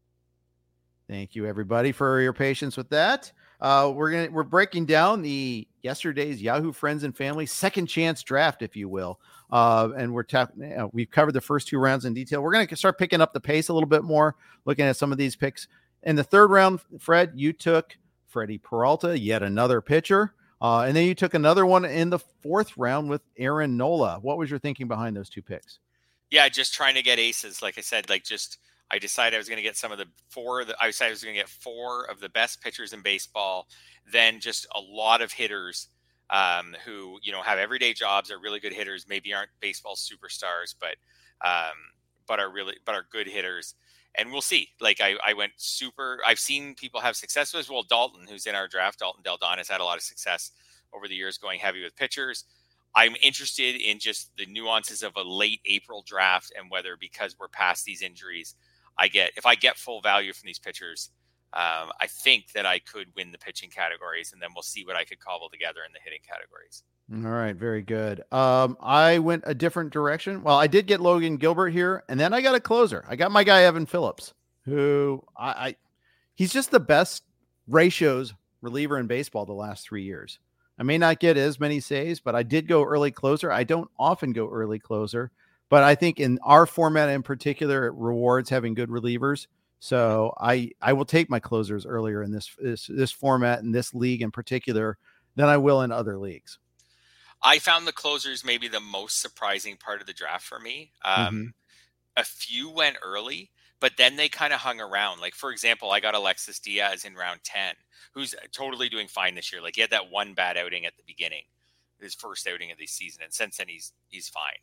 Thank you, everybody, for your patience with that. We're breaking down the yesterday's Yahoo Friends and Family second chance draft, if you will. And we've covered the first 2 rounds in detail. We're going to start picking up the pace a little bit more, looking at some of these picks. In the 3rd round, Fred, you took Freddie Peralta, yet another pitcher. And then you took another one in the 4th round with Aaron Nola. What was your thinking behind those 2 picks? Yeah, just trying to get aces. Like I said, I decided I was going to get I decided I was going to get 4 of the best pitchers in baseball, then just a lot of hitters who, have everyday jobs, are really good hitters, maybe aren't baseball superstars, but are good hitters. And we'll see. I went super. I've seen people have success with. Well, Dalton, who's in our draft, Dalton Del Don, has had a lot of success over the years going heavy with pitchers. I'm interested in just the nuances of a late April draft and whether, because we're past these injuries, if I get full value from these pitchers, I think that I could win the pitching categories, and then we'll see what I could cobble together in the hitting categories. All right. Very good. I went a different direction. Well, I did get Logan Gilbert here, and then I got a closer. I got my guy, Evan Phillips, who he's just the best ratios reliever in baseball the last 3 years. I may not get as many saves, but I did go early closer. I don't often go early closer, but I think in our format in particular, it rewards having good relievers. So I will take my closers earlier in this format, in this league in particular, than I will in other leagues. I found the closers maybe the most surprising part of the draft for me. A few went early, but then they kind of hung around. Like, for example, I got Alexis Diaz in round 10, who's totally doing fine this year. Like, he had that one bad outing at the beginning, his first outing of the season, and since then he's fine.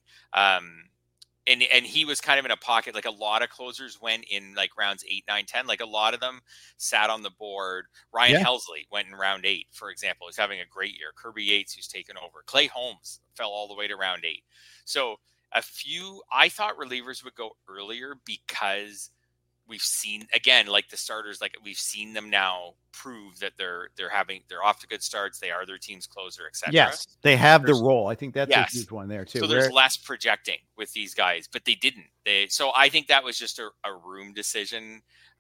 And he was kind of in a pocket. Like, a lot of closers went in like rounds 8, 9, 10. Like, a lot of them sat on the board. Ryan Helsley went in round 8, for example. He's having a great year. Kirby Yates, who's taken over. Clay Holmes fell all the way to round 8. So I thought relievers would go earlier because we've seen, again, like the starters, like we've seen them now prove that they're off to good starts. They are their team's closer, etc. Yes, they have the role. I think that's a huge one there too. So there's less projecting with these guys, but they didn't. So I think that was just a room decision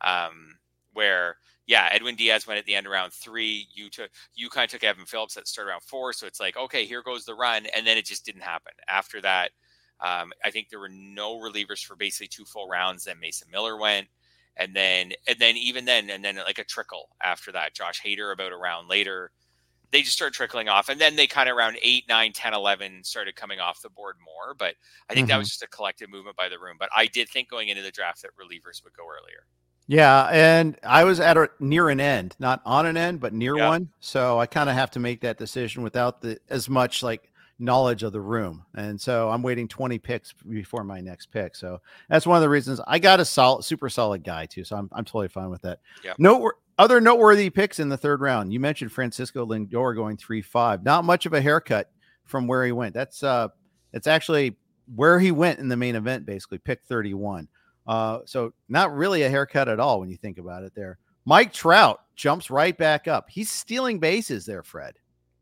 where, Edwin Diaz went at the end of round 3. You kind of took Evan Phillips at the start of round 4. So it's like, okay, here goes the run. And then it just didn't happen. After that, I think there were no relievers for basically 2 full rounds. Then Mason Miller went. And then like a trickle after that. Josh Hader about a round later. They just started trickling off. And then they kind of around 8, 9, 10, 11 started coming off the board more. But I think that was just a collective movement by the room. But I did think going into the draft that relievers would go earlier. Yeah, and I was near an end, not on an end, but near one. So I kind of have to make that decision without as much like knowledge of the room. And so I'm waiting 20 picks before my next pick. So that's one of the reasons I got a super solid guy too. So I'm totally fine with that. Yep. Other noteworthy picks in the third round. You mentioned Francisco Lindor going 3-5. Not much of a haircut from where he went. It's actually where he went in the main event, basically pick 31. So not really a haircut at all when you think about it there. Mike Trout jumps right back up. He's stealing bases there, Fred.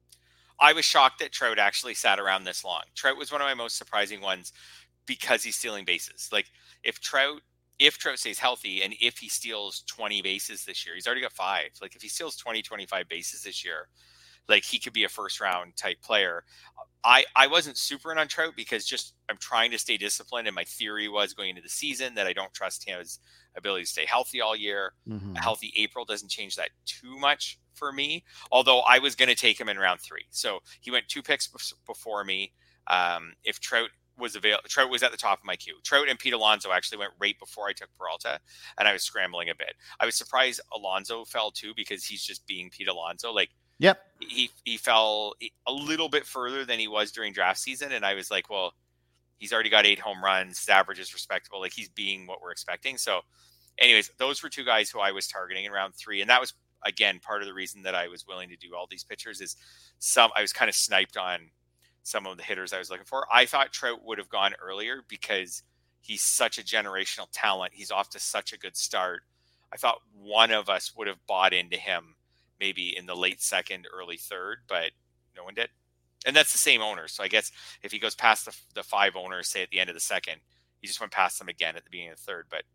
I was shocked that Trout actually sat around this long. Trout was one of my most surprising ones because he's stealing bases. Like if Trout stays healthy and if he steals 20 bases this year, he's already got 5. Like if he steals 25 bases this year, like he could be a first round type player. I wasn't super in on Trout because I'm trying to stay disciplined. And my theory was going into the season that I don't trust his ability to stay healthy all year. Mm-hmm. A healthy April doesn't change that too much for me, although I was going to take him in round 3. So he went 2 picks before me. If Trout was available, Trout was at the top of my queue. Trout and Pete Alonso actually went right before I took Peralta, and I was scrambling a bit. I was surprised Alonso fell too because he's just being Pete Alonso. Like, yep, he fell a little bit further than he was during draft season, and I was like, well, he's already got 8 home runs. His average is respectable. Like he's being what we're expecting. So, anyways, those were 2 guys who I was targeting in round 3, and that was again part of the reason that I was willing to do all these pitchers is I was kind of sniped on some of the hitters I was looking for. I thought Trout would have gone earlier because he's such a generational talent. He's off to such a good start. I thought one of us would have bought into him maybe in the late second, early third, but no one did. And that's the same owner. So I guess if he goes past the 5 owners, say at the end of the second, he just went past them again at the beginning of the third. But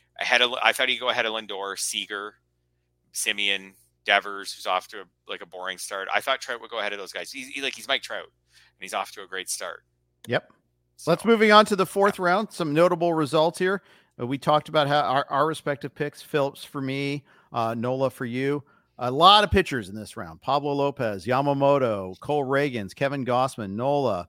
I thought he'd go ahead of Lindor, Seager, Simeon, Devers, who's off to a boring start. I thought Trout would go ahead of those guys. He's Mike Trout, and he's off to a great start. Yep. So, let's moving on to the 4th round. Some notable results here. We talked about how our respective picks. Phillips for me, Nola for you. A lot of pitchers in this round. Pablo Lopez, Yamamoto, Cole Reagans, Kevin Gausman, Nola.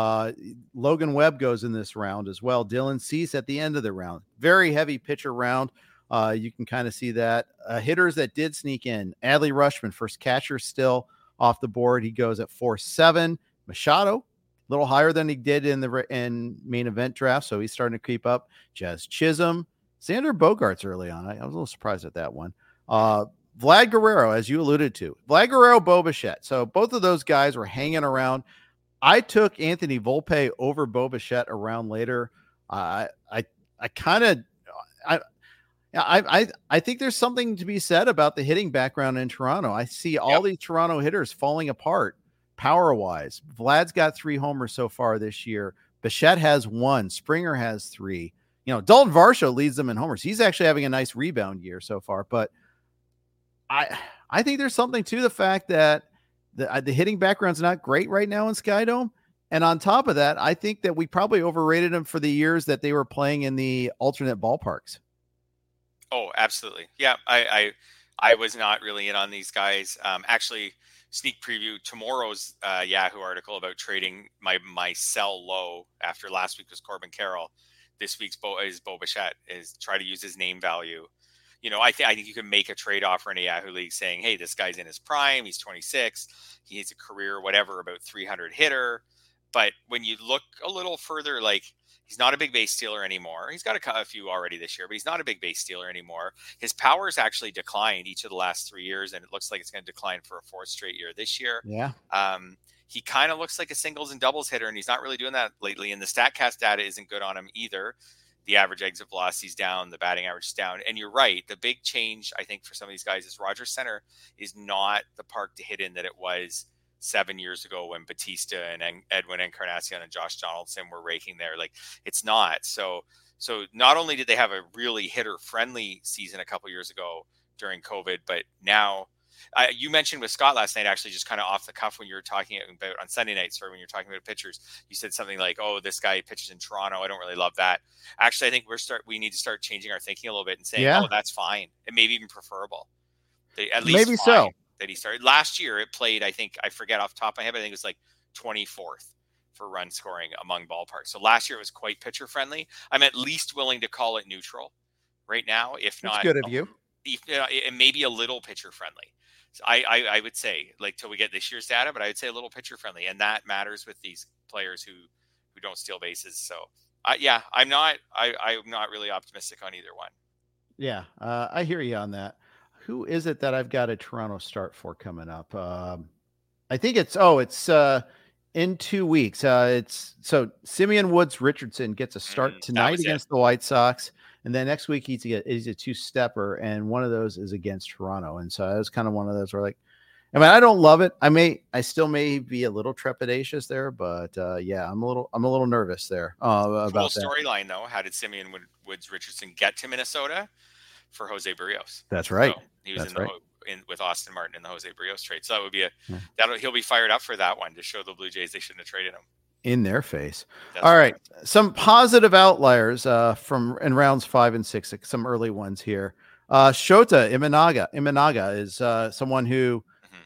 Logan Webb goes in this round as well. Dylan Cease at the end of the round. Very heavy pitcher round. You can kind of see that. Hitters that did sneak in. Adley Rutschman, first catcher, still off the board. He goes at 4-7. Machado, a little higher than he did in main event draft, so he's starting to creep up. Jazz Chisholm, Xander Bogaerts early on. I was a little surprised at that one. Vlad Guerrero, as you alluded to. Vlad Guerrero, Bo Bichette. So both of those guys were hanging around. I took Anthony Volpe over Bo Bichette around later. I think there's something to be said about the hitting background in Toronto. I see all these Toronto hitters falling apart power-wise. Vlad's got 3 homers so far this year. Bichette has 1. Springer has 3. Dalton Varsho leads them in homers. He's actually having a nice rebound year so far. But I think there's something to the fact that the hitting background's not great right now in Skydome. And on top of that, I think that we probably overrated them for the years that they were playing in the alternate ballparks. Oh, absolutely. Yeah, I was not really in on these guys. Actually, sneak preview tomorrow's Yahoo article about trading my sell low after last week was Corbin Carroll. This week's Bo Bichette is try to use his name value. I think you can make a trade offer in a Yahoo league saying, hey, this guy's in his prime. He's 26. He has a career, whatever, about 300 hitter. But when you look a little further, like he's not a big base stealer anymore. He's got a few already this year, but he's not a big base stealer anymore. His power's actually declined each of the last 3 years, and it looks like it's going to decline for a 4th straight year this year. Yeah. He kind of looks like a singles and doubles hitter, and he's not really doing that lately. And the StatCast data isn't good on him either. The average exit velocity is down, the batting average is down. And you're right. The big change, I think, for some of these guys is Rogers Center is not the park to hit in that it was 7 years ago when Batista and Edwin Encarnacion and Josh Donaldson were raking there. Like it's not. So not only did they have a really hitter friendly season a couple years ago during COVID, but now you mentioned with Scott last night, actually just kind of off the cuff when you were talking about on Sunday nights or when you're talking about pitchers, you said something like, oh, this guy pitches in Toronto. I don't really love that. Actually, I think we need to start changing our thinking a little bit and saying, oh, that's fine. And maybe even preferable. At least maybe so. That he started last year. It played, I forget off the top of my head, but I think it was like 24th for run scoring among ballparks. So last year it was quite pitcher friendly. I'm at least willing to call it neutral right now, if not good of you. It may be a little pitcher friendly. I would say, like, till we get this year's data, but I would say a little pitcher friendly, and that matters with these players who don't steal bases. So I'm not really optimistic on either one. Yeah, I hear you on that. Who is it that I've got a Toronto start for coming up? I think it's in 2 weeks. It's so Simeon Woods Richardson gets a start tonight against the White Sox, and then next week he's a two-stepper, and one of those is against Toronto. And so it's kind of one of those where, like, I mean, I don't love it. I still may be a little trepidatious there, but yeah, I'm a little nervous there about that. Storyline though, how did Simeon Woods Richardson get to Minnesota? For Jose Barrios. That's right. So he was with Austin Martin in the Jose Barrios trade. So that would be he'll be fired up for that one to show the Blue Jays they shouldn't have traded him. In their face. All right. Some positive outliers from in rounds 5 and 6, some early ones here. Shota Imanaga is someone who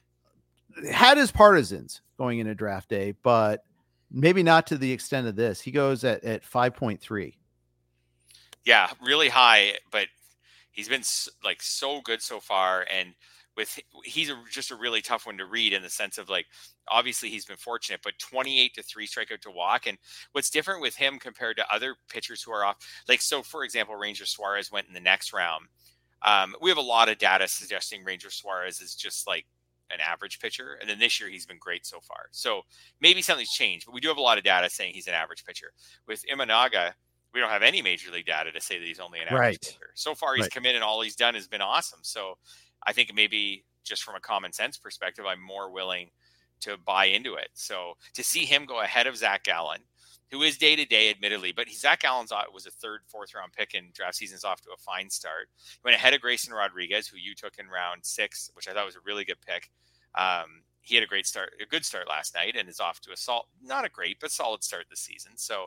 had his partisans going into draft day, but maybe not to the extent of this. He goes at 5.3. Yeah, really high, but he's been like so good so far, and he's just a really tough one to read in the sense of, like, obviously he's been fortunate, but 28 to 3 strikeout to walk. And what's different with him compared to other pitchers who are off, like, so for example, Ranger Suarez went in the next round. We have a lot of data suggesting Ranger Suarez is just like an average pitcher, and then this year he's been great so far. So maybe something's changed, but we do have a lot of data saying he's an average pitcher. With Imanaga, we don't have any major league data to say that he's only an average pitcher. So far, he's come in and all he's done has been awesome. So I think maybe just from a common sense perspective, I'm more willing to buy into it. So to see him go ahead of Zach Gallen, who is day-to-day, admittedly, but Zach Gallen was a 3rd, 4th round pick, and draft season's off to a fine start. He went ahead of Grayson Rodriguez, who you took in round 6, which I thought was a really good pick. He had a good start last night, and is off to not a great, but solid start this season. So,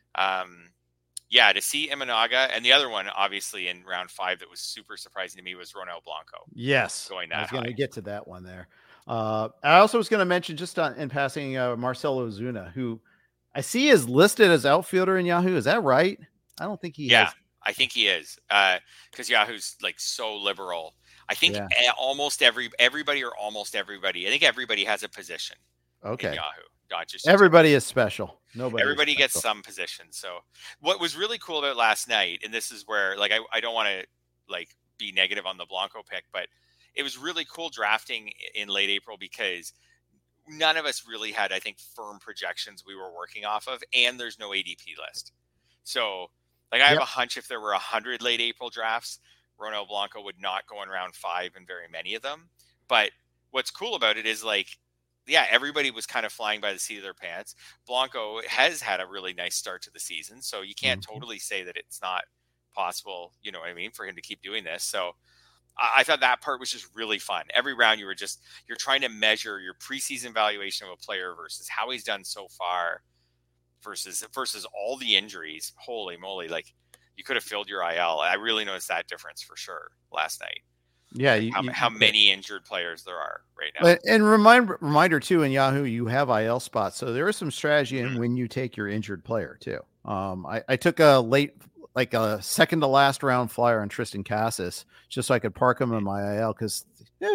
yeah, to see Imanaga, and the other one, obviously, in round 5 that was super surprising to me was Ronel Blanco. Yes. Going that high. I was going to get to that one there. I also was going to mention, just in passing, Marcell Ozuna, who I see is listed as outfielder in Yahoo. Is that right? I don't think he is. Yeah, I think he is. Because Yahoo's like so liberal. I think almost everybody, I think everybody has a position. Okay. In Yahoo. Not just everybody is special. Everybody gets some position. So what was really cool about last night, and this is where, like, I don't want to like be negative on the Blanco pick, but it was really cool drafting in late April because none of us really had, I think, firm projections we were working off of, and there's no ADP list. So, like, I have a hunch if there were 100 late April drafts, Ronel Blanco would not go in round 5 in very many of them. But what's cool about it is, like, yeah, everybody was kind of flying by the seat of their pants. Blanco has had a really nice start to the season, so you can't totally say that it's not possible, you know what I mean, for him to keep doing this. So I thought that part was just really fun. Every round you're trying to measure your preseason valuation of a player versus how he's done so far versus all the injuries. Holy moly, like, you could have filled your IL. I really noticed that difference for sure last night. Yeah, how many injured players there are right now. And reminder too, in Yahoo, you have IL spots, so there is some strategy in when you take your injured player too. I took a late, like a second to last round flyer on Tristan Casas just so I could park him in my IL because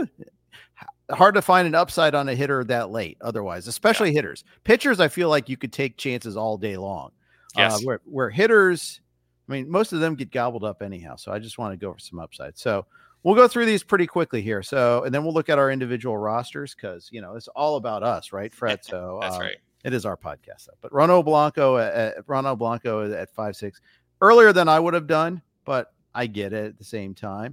hard to find an upside on a hitter that late. Otherwise, especially hitters, pitchers, I feel like you could take chances all day long. Yes. Where hitters, I mean, most of them get gobbled up anyhow. So I just want to go for some upside. So we'll go through these pretty quickly here. So, and then we'll look at our individual rosters because, you know, it's all about us, right, Fred? So that's right. It is our podcast. But Ronel Blanco at 5.6, earlier than I would have done, but I get it at the same time.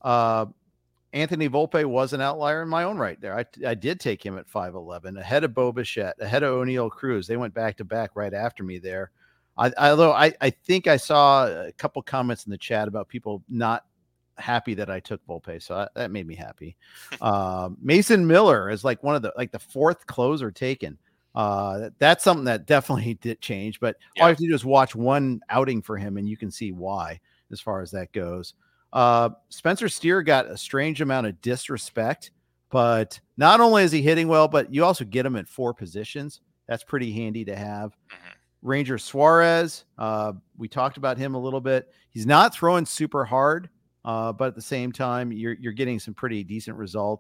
Anthony Volpe was an outlier in my own right there. I did take him at 5.11, ahead of Bo Bichette, ahead of O'Neal Cruz. They went back to back right after me there. Although I think I saw a couple comments in the chat about people not happy that I took Volpe, so that made me happy. Mason Miller is like one of the fourth closer taken. That's something that definitely did change, but all you have to do is watch one outing for him and you can see why as far as that goes. Spencer Steer got a strange amount of disrespect, but not only is he hitting well, but you also get him at 4 positions. That's pretty handy to have. Ranger Suarez, we talked about him a little bit. He's not throwing super hard, but at the same time, you're getting some pretty decent results.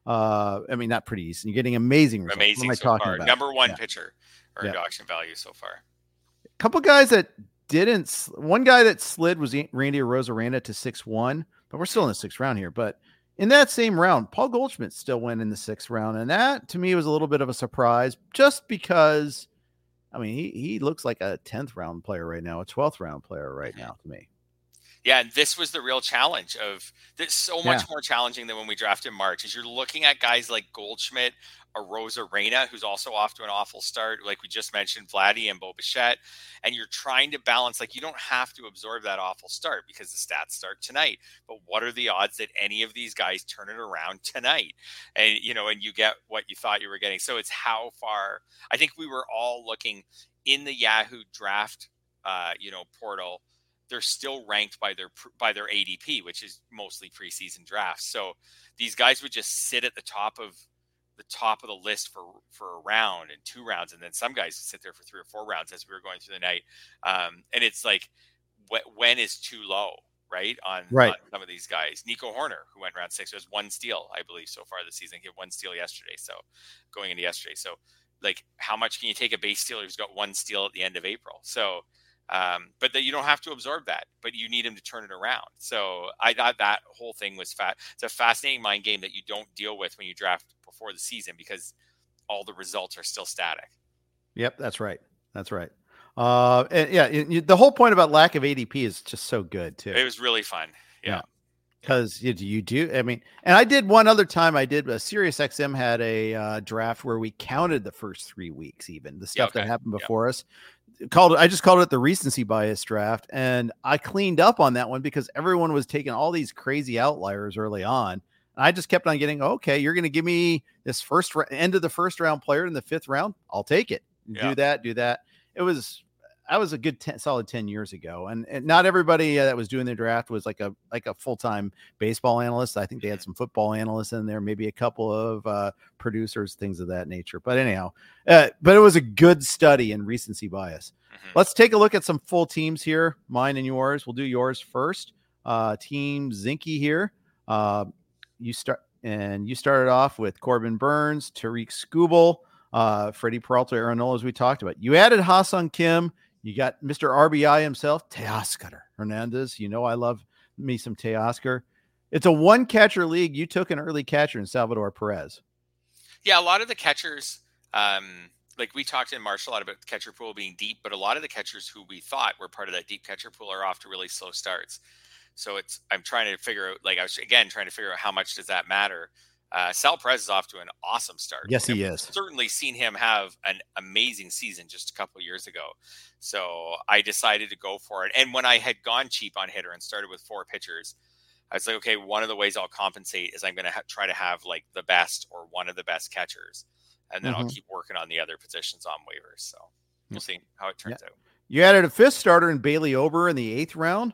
I mean, not pretty decent. You're getting amazing results. Amazing so far. Number one pitcher earned auction value so far. A couple guys that didn't. One guy that slid was Randy Arozarena to 6-1, but we're still in the 6th round here. But in that same round, Paul Goldschmidt still went in the 6th round, and that to me was a little bit of a surprise, just because. I mean, he looks like a 10th round player right now, a 12th round player right now to me. Yeah, and this was the real challenge of this. So much more challenging than when we drafted in March. Is you're looking at guys like Goldschmidt, Arozarena, who's also off to an awful start, like we just mentioned, Vladdy and Bo Bichette, and you're trying to balance. Like, you don't have to absorb that awful start because the stats start tonight. But what are the odds that any of these guys turn it around tonight? And and you get what you thought you were getting. So it's how far. I think we were all looking in the Yahoo draft, portal. They're still ranked by their ADP, which is mostly preseason drafts. So these guys would just sit at the top of the list for a round and 2 rounds, and then some guys sit there for 3 or 4 rounds as we were going through the night. And it's like, when is too low, right? On some of these guys. Nico Horner, who went round 6, has 1 steal, I believe, so far this season. He had 1 steal yesterday. So going into yesterday, so like, how much can you take a base stealer who's got 1 steal at the end of April? So. But that you don't have to absorb that, but you need him to turn it around. So I thought that whole thing was it's a fascinating mind game that you don't deal with when you draft before the season, because all the results are still static. Yep. That's right. And the whole point about lack of ADP is just so good too. It was really fun. Yeah. Because you do. I mean, and I did one other time. I did SiriusXM had a draft where we counted the first 3 weeks, even the stuff that happened before us. I just called it the recency bias draft, and I cleaned up on that one because everyone was taking all these crazy outliers early on. And I just kept on getting, okay, you're going to give me this end of the 1st round player in the 5th round. I'll take it. Do that. I was a good solid 10 years ago. And not everybody that was doing the draft was like a full-time baseball analyst. I think they had some football analysts in there, maybe a couple of producers, things of that nature. But anyhow, but it was a good study in recency bias. Let's take a look at some full teams here, mine and yours. We'll do yours first. Team Zinke here. You started off with Corbin Burns, Tariq Skubal, Freddie Peralta, Aaron Nola, as we talked about. You added Ha-Seong Kim. You got Mr. RBI himself, Teoscar Hernandez. I love me some Teoscar. It's a 1-catcher league. You took an early catcher in Salvador Perez. Yeah, a lot of the catchers, like we talked in March a lot about the catcher pool being deep, but a lot of the catchers who we thought were part of that deep catcher pool are off to really slow starts. So I'm trying to figure out, trying to figure out how much does that matter. Sal Perez is off to an awesome start. Yes, he is. Certainly seen him have an amazing season just a couple of years ago. So I decided to go for it. And when I had gone cheap on hitter and started with 4 pitchers, I was like, okay, one of the ways I'll compensate is I'm going to try to have like the best or one of the best catchers. And then I'll keep working on the other positions on waivers. So we'll see how it turns out. You added a 5th starter in Bailey Ober in the 8th round.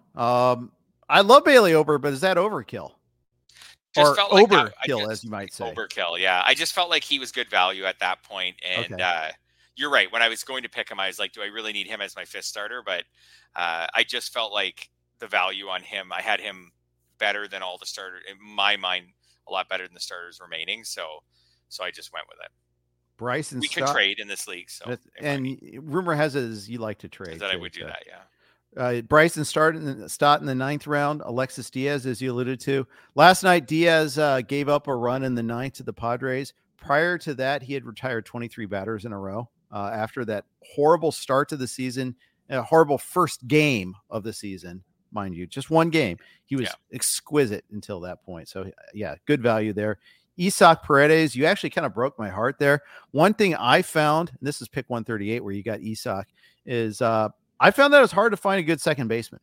I love Bailey Ober, but is that overkill? Just felt like overkill, as you might say. Overkill, yeah. I just felt like he was good value at that point. And you're right. When I was going to pick him, I was like, do I really need him as my 5th starter? But I just felt like the value on him, I had him better than all the starters, in my mind, a lot better than the starters remaining. So I just went with it. Bryson we could trade in this league. So rumor has it is you like to trade. That I would do that, yeah. Bryson started in the 9th round. Alexis Diaz, as you alluded to. Last night, Diaz gave up a run in the 9th to the Padres. Prior to that, he had retired 23 batters in a row. After that horrible start to the season, a horrible first game of the season, mind you, just one game. He was exquisite until that point. So, yeah, good value there. Isaac Paredes, you actually kind of broke my heart there. One thing I found, and this is pick 138 where you got Isaac, is I found that it was hard to find a good second baseman.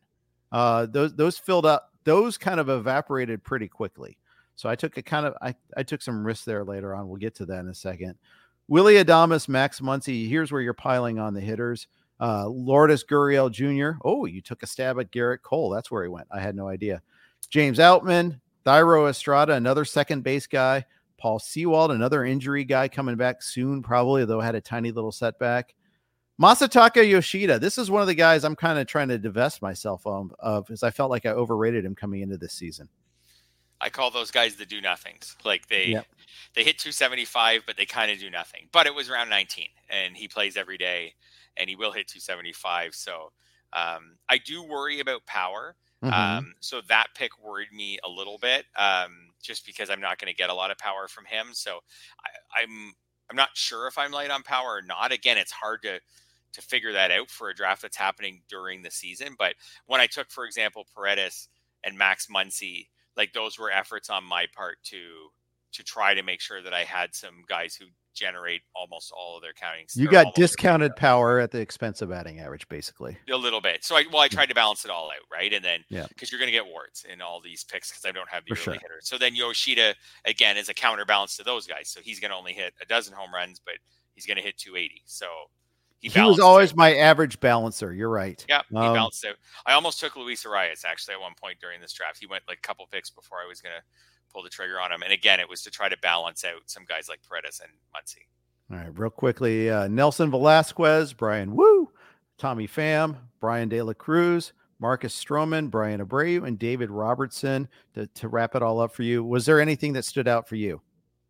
Those filled up, those kind of evaporated pretty quickly. So I took I took some risks there later on. We'll get to that in a second. Willie Adames, Max Muncy. Here's where you're piling on the hitters. Lourdes Gurriel Jr. Oh, you took a stab at Garrett Cole. That's where he went. I had no idea. James Outman, Thairo Estrada, another second base guy. Paul Sewald, another injury guy coming back soon, probably, though had a tiny little setback. Masataka Yoshida. This is one of the guys I'm kind of trying to divest myself of because I felt like I overrated him coming into this season. I call those guys the do-nothings. Like They hit 275, but they kind of do nothing. But it was round 19, and he plays every day, and he will hit 275. So I do worry about power. So that pick worried me a little bit, just because I'm not going to get a lot of power from him. So I'm not sure if I'm light on power or not. Again, it's hard to figure that out for a draft that's happening during the season. But when I took, for example, Paredes and Max Muncy, like those were efforts on my part to try to make sure that I had some guys who generate almost all of their counting. You got discounted power at the expense of batting average, basically. A little bit. So I tried to balance it all out, right? And then, because you're going to get wards in all these picks because I don't have the early hitters. So then Yoshida, again, is a counterbalance to those guys. So he's going to only hit a dozen home runs, but he's going to hit 280. So he was always my average balancer. You're right. Yeah, he balanced out. I almost took Luis Arias, actually, at one point during this draft. He went like a couple picks before I was going to pull the trigger on him. And again, it was to try to balance out some guys like Paredes and Muncy. All right, real quickly, Nelson Velasquez, Brian Wu, Tommy Pham, Brian De La Cruz, Marcus Stroman, Brian Abreu, and David Robertson to wrap it all up for you. Was there anything that stood out for you?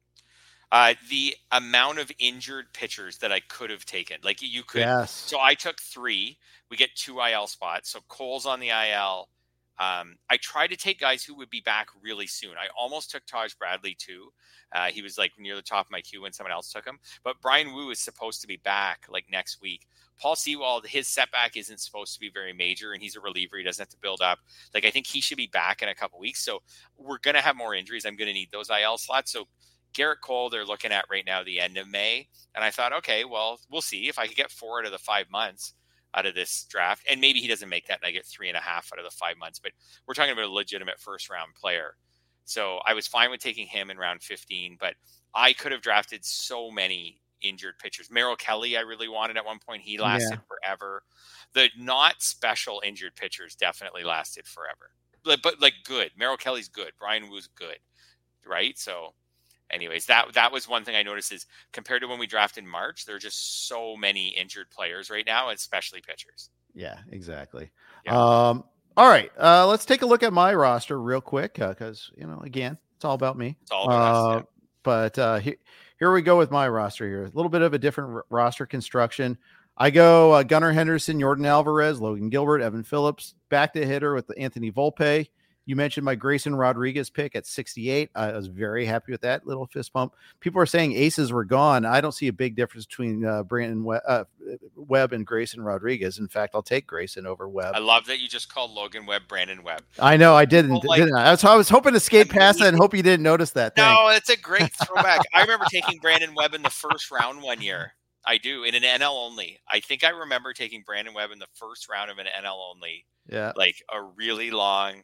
The amount of injured pitchers that I could have taken. Like you could. Yes. So I took 3. We get 2 IL spots. So Cole's on the IL. I tried to take guys who would be back really soon. I almost took Taj Bradley too. He was like near the top of my queue when someone else took him. But Brian Wu is supposed to be back like next week. Paul Sewald, his setback isn't supposed to be very major, and he's a reliever. He doesn't have to build up. Like I think he should be back in a couple weeks. So we're going to have more injuries. I'm going to need those IL slots. So Garrett Cole, they're looking at right now the end of May. And I thought, okay, well, we'll see if I could get 4 out of the 5 months out of this draft. And maybe he doesn't make that and I get 3.5 out of the 5 months, but we're talking about a legitimate first round player. So I was fine with taking him in round 15, but I could have drafted so many injured pitchers. Merrill Kelly, I really wanted at one point. He lasted forever. The not special injured pitchers definitely lasted forever, but like good. Merrill Kelly's good. Brian Wu's good. Right. So anyways, that was one thing I noticed is compared to when we drafted in March, there are just so many injured players right now, especially pitchers. Yeah, exactly. Yeah. All right. Let's take a look at my roster real quick. Cause again, it's all about me. It's all about us. But here we go with my roster here. A little bit of a different roster construction. I go Gunnar Henderson, Jordan Alvarez, Logan Gilbert, Evan Phillips, back to hitter with Anthony Volpe. You mentioned my Grayson Rodriguez pick at 68. I was very happy with that little fist bump. People are saying aces were gone. I don't see a big difference between Brandon Webb and Grayson Rodriguez. In fact, I'll take Grayson over Webb. I love that you just called Logan Webb Brandon Webb. I know I didn't. Didn't I? I was hoping to skate past that and hope you didn't notice that. No, it's a great throwback. I remember taking Brandon Webb in the first round one year. I do, in an NL only. I think I remember taking Brandon Webb in the first round of an NL only. Yeah, like a really long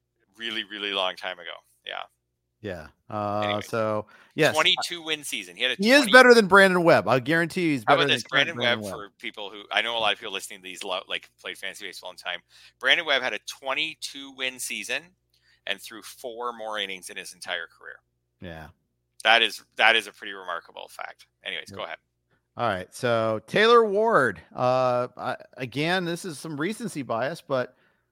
time ago. Yeah. Anyways, so yes, 22 win season. He is better than Brandon Webb. I guarantee you he's better than Brandon Webb. For people who I know, a lot of people listening to these like played fantasy baseball in time. Brandon Webb had a 22 win season and threw 4 more innings in his entire career. Yeah, that is a pretty remarkable fact. Anyways, go ahead. All right. So Taylor Ward. Again, this is some recency bias, but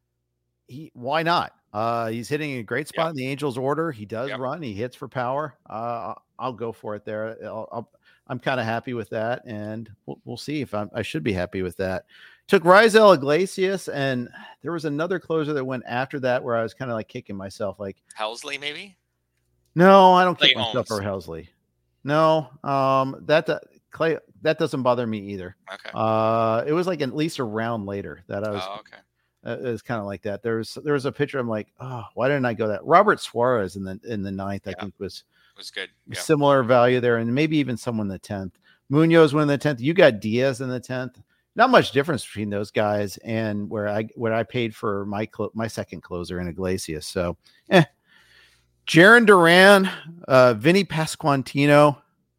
why not? He's hitting a great spot in the Angels order. He does run. He hits for power. I'll go for it there. I'm kind of happy with that, and we'll see if I should be happy with that. Took Raisel Iglesias, and there was another closer that went after that where I was kind of like kicking myself, like Helsley, maybe. No, I don't kick Clay myself Holmes. for Helsley. No, Clay, that doesn't bother me either. Okay. It was like at least a round later that I was. Oh, okay. It was kind of like that. There was a pitcher. I'm like, oh, why didn't I go that? Robert Suarez in the ninth, I think was good. Yeah. Similar value there, and maybe even someone in the 10th. Munoz went in the 10th. You got Diaz in the 10th. Not much difference between those guys and where I paid for my second closer in Iglesias. So, Jarren Duran, Vinny Pasquantino.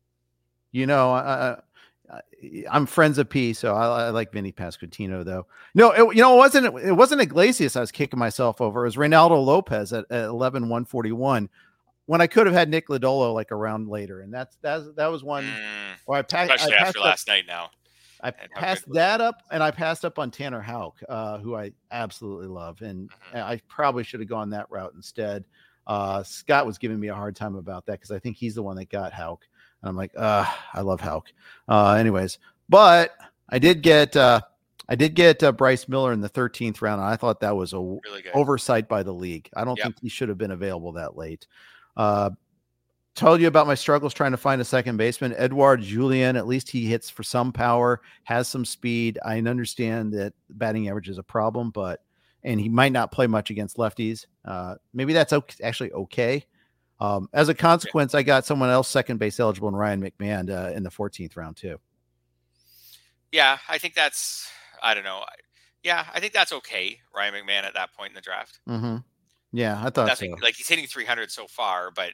I'm friends of P, so I like Vinny Pasquantino though. No, it wasn't Iglesias I was kicking myself over. It was Reynaldo Lopez at 11-141 when I could have had Nick Lodolo like a round later, and that was one where I passed. Especially after last night now. I passed that up, and I passed up on Tanner Houck, who I absolutely love, and I probably should have gone that route instead. Scott was giving me a hard time about that because I think he's the one that got Houck. And I'm like, I love Houck. Anyways, but I did get Bryce Miller in the 13th round. And I thought that was a really good oversight by the league. I don't think he should have been available that late. Told you about my struggles trying to find a second baseman. Edouard Julien, at least he hits for some power, has some speed. I understand that batting average is a problem, and he might not play much against lefties. Maybe that's actually okay. As a consequence, I got someone else second base eligible in Ryan McMahon in the 14th round too. Yeah, I think that's, I don't know. Yeah, I think that's okay. Ryan McMahon at that point in the draft. Mm-hmm. Yeah, I thought nothing so. Like he's hitting 300 so far, but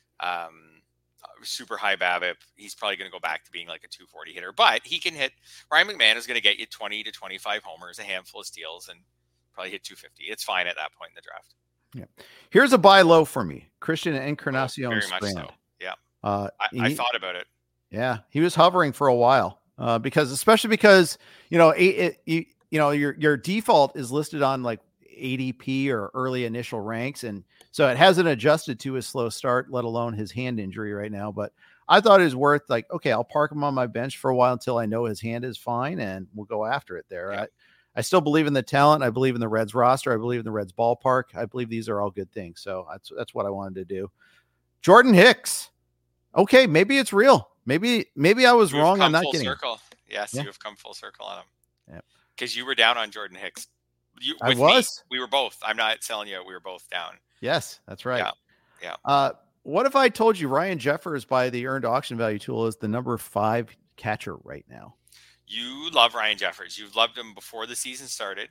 super high BABIP. He's probably going to go back to being like a 240 hitter, but he can hit. Ryan McMahon is going to get you 20 to 25 homers, a handful of steals, and probably hit 250. It's fine at that point in the draft. Yeah. Here's a buy low for me. Christian Encarnacion. Very much so. Yeah. I thought about it. Yeah. He was hovering for a while especially because, your default is listed on like ADP or early initial ranks. And so it hasn't adjusted to his slow start, let alone his hand injury right now. But I thought it was worth like, okay, I'll park him on my bench for a while until I know his hand is fine and we'll go after it there. Yeah. I still believe in the talent. I believe in the Reds roster. I believe in the Reds ballpark. I believe these are all good things. So that's what I wanted to do. Jordan Hicks. Okay. Maybe it's real. Maybe I was wrong on not getting circle. Yes. Yeah. You have come full circle on him. Yeah. Cause you were down on Jordan Hicks. I was. We were both. I'm not telling you. We were both down. Yes, that's right. Yeah. What if I told you Ryan Jeffers by the earned auction value tool is the number 5 catcher right now? You love Ryan Jeffers. You've loved him before the season started,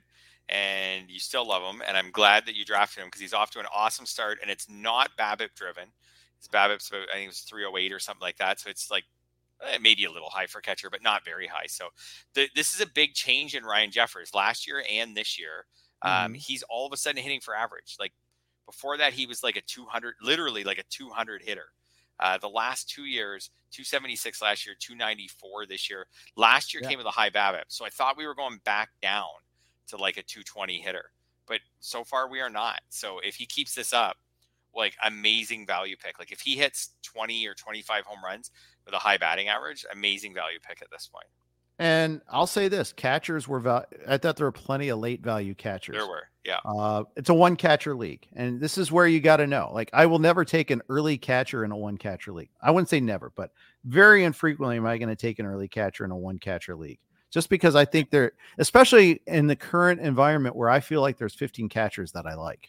and you still love him. And I'm glad that you drafted him because he's off to an awesome start, and it's not BABIP driven. His BABIP's about, I think it was 308 or something like that. So it's like maybe a little high for catcher, but not very high. So this is a big change in Ryan Jeffers last year and this year. He's all of a sudden hitting for average. Like before that, he was like a 200, literally like a 200 hitter. The last 2 years, 276 last year, 294 this year. Last year came with a high BABIP. So I thought we were going back down to like a 220 hitter, but so far we are not. So if he keeps this up, like amazing value pick. Like if he hits 20 or 25 home runs with a high batting average, amazing value pick at this point. And I'll say this, catchers were, I thought there were plenty of late value catchers. There were, yeah. It's a one catcher league. And this is where you got to know, like I will never take an early catcher in a one catcher league. I wouldn't say never, but very infrequently am I going to take an early catcher in a one catcher league. Just because I think they're, especially in the current environment where I feel like there's 15 catchers that I like.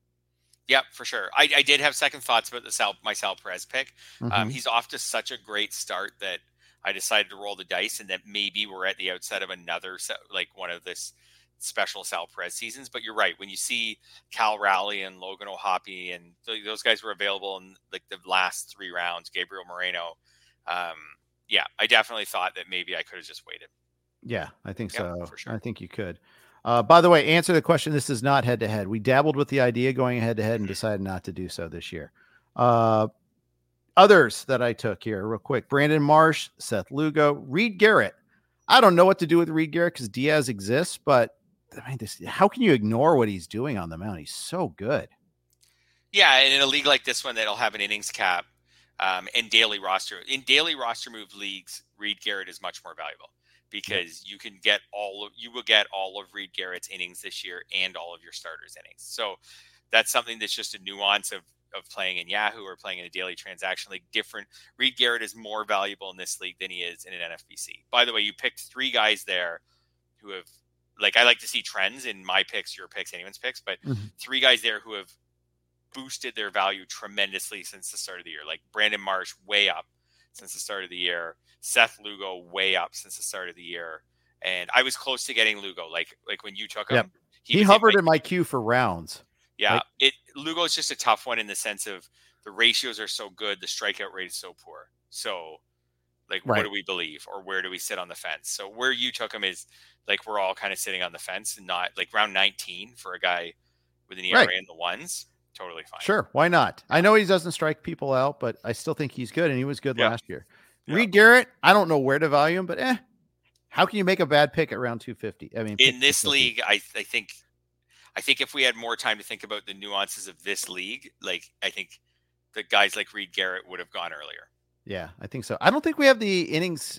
Yeah, for sure. I did have second thoughts about my Sal Perez pick. He's off to such a great start that I decided to roll the dice and that maybe we're at the outset of another, like one of this special Sal Perez seasons. But you're right. When you see Cal Raleigh and Logan O'Hoppe and those guys were available in like the last 3 rounds, Gabriel Moreno. I definitely thought that maybe I could have just waited. Yeah, I think so. For sure. I think you could. By the way, answer the question. This is not head to head. We dabbled with the idea going head to head and decided not to do so this year. Others that I took here real quick: Brandon Marsh, Seth Lugo, Reed Garrett. I don't know what to do with Reed Garrett because Diaz exists, but I mean, how can you ignore what he's doing on the mound? He's so good. Yeah, and in a league like this one that'll have an innings cap and daily roster. In daily roster move leagues, Reed Garrett is much more valuable. Because you will get all of Reed Garrett's innings this year and all of your starters innings. So that's something that's just a nuance of playing in Yahoo or playing in a daily transaction league. Different. Reed Garrett is more valuable in this league than he is in an NFBC. By the way, you picked 3 guys there who have, like, I like to see trends in my picks, your picks, anyone's picks, but 3 guys there who have boosted their value tremendously since the start of the year. Like Brandon Marsh, way up since the start of the year. Seth Lugo, way up since the start of the year. And I was close to getting Lugo. Like when you took him, he hovered in my queue for rounds. Yeah. Lugo is just a tough one in the sense of the ratios are so good. The strikeout rate is so poor. So like, what do we believe or where do we sit on the fence? So where you took him is like, we're all kind of sitting on the fence and not like round 19 for a guy with an ERA in the ones. Totally fine. Sure. Why not? I know he doesn't strike people out, but I still think he's good. And he was good last year. Yeah. Reed Garrett, I don't know where to value him, but how can you make a bad pick at round 250? I mean, in this league, I think I think if we had more time to think about the nuances of this league, like I think the guys like Reed Garrett would have gone earlier. Yeah, I think so. I don't think we have the innings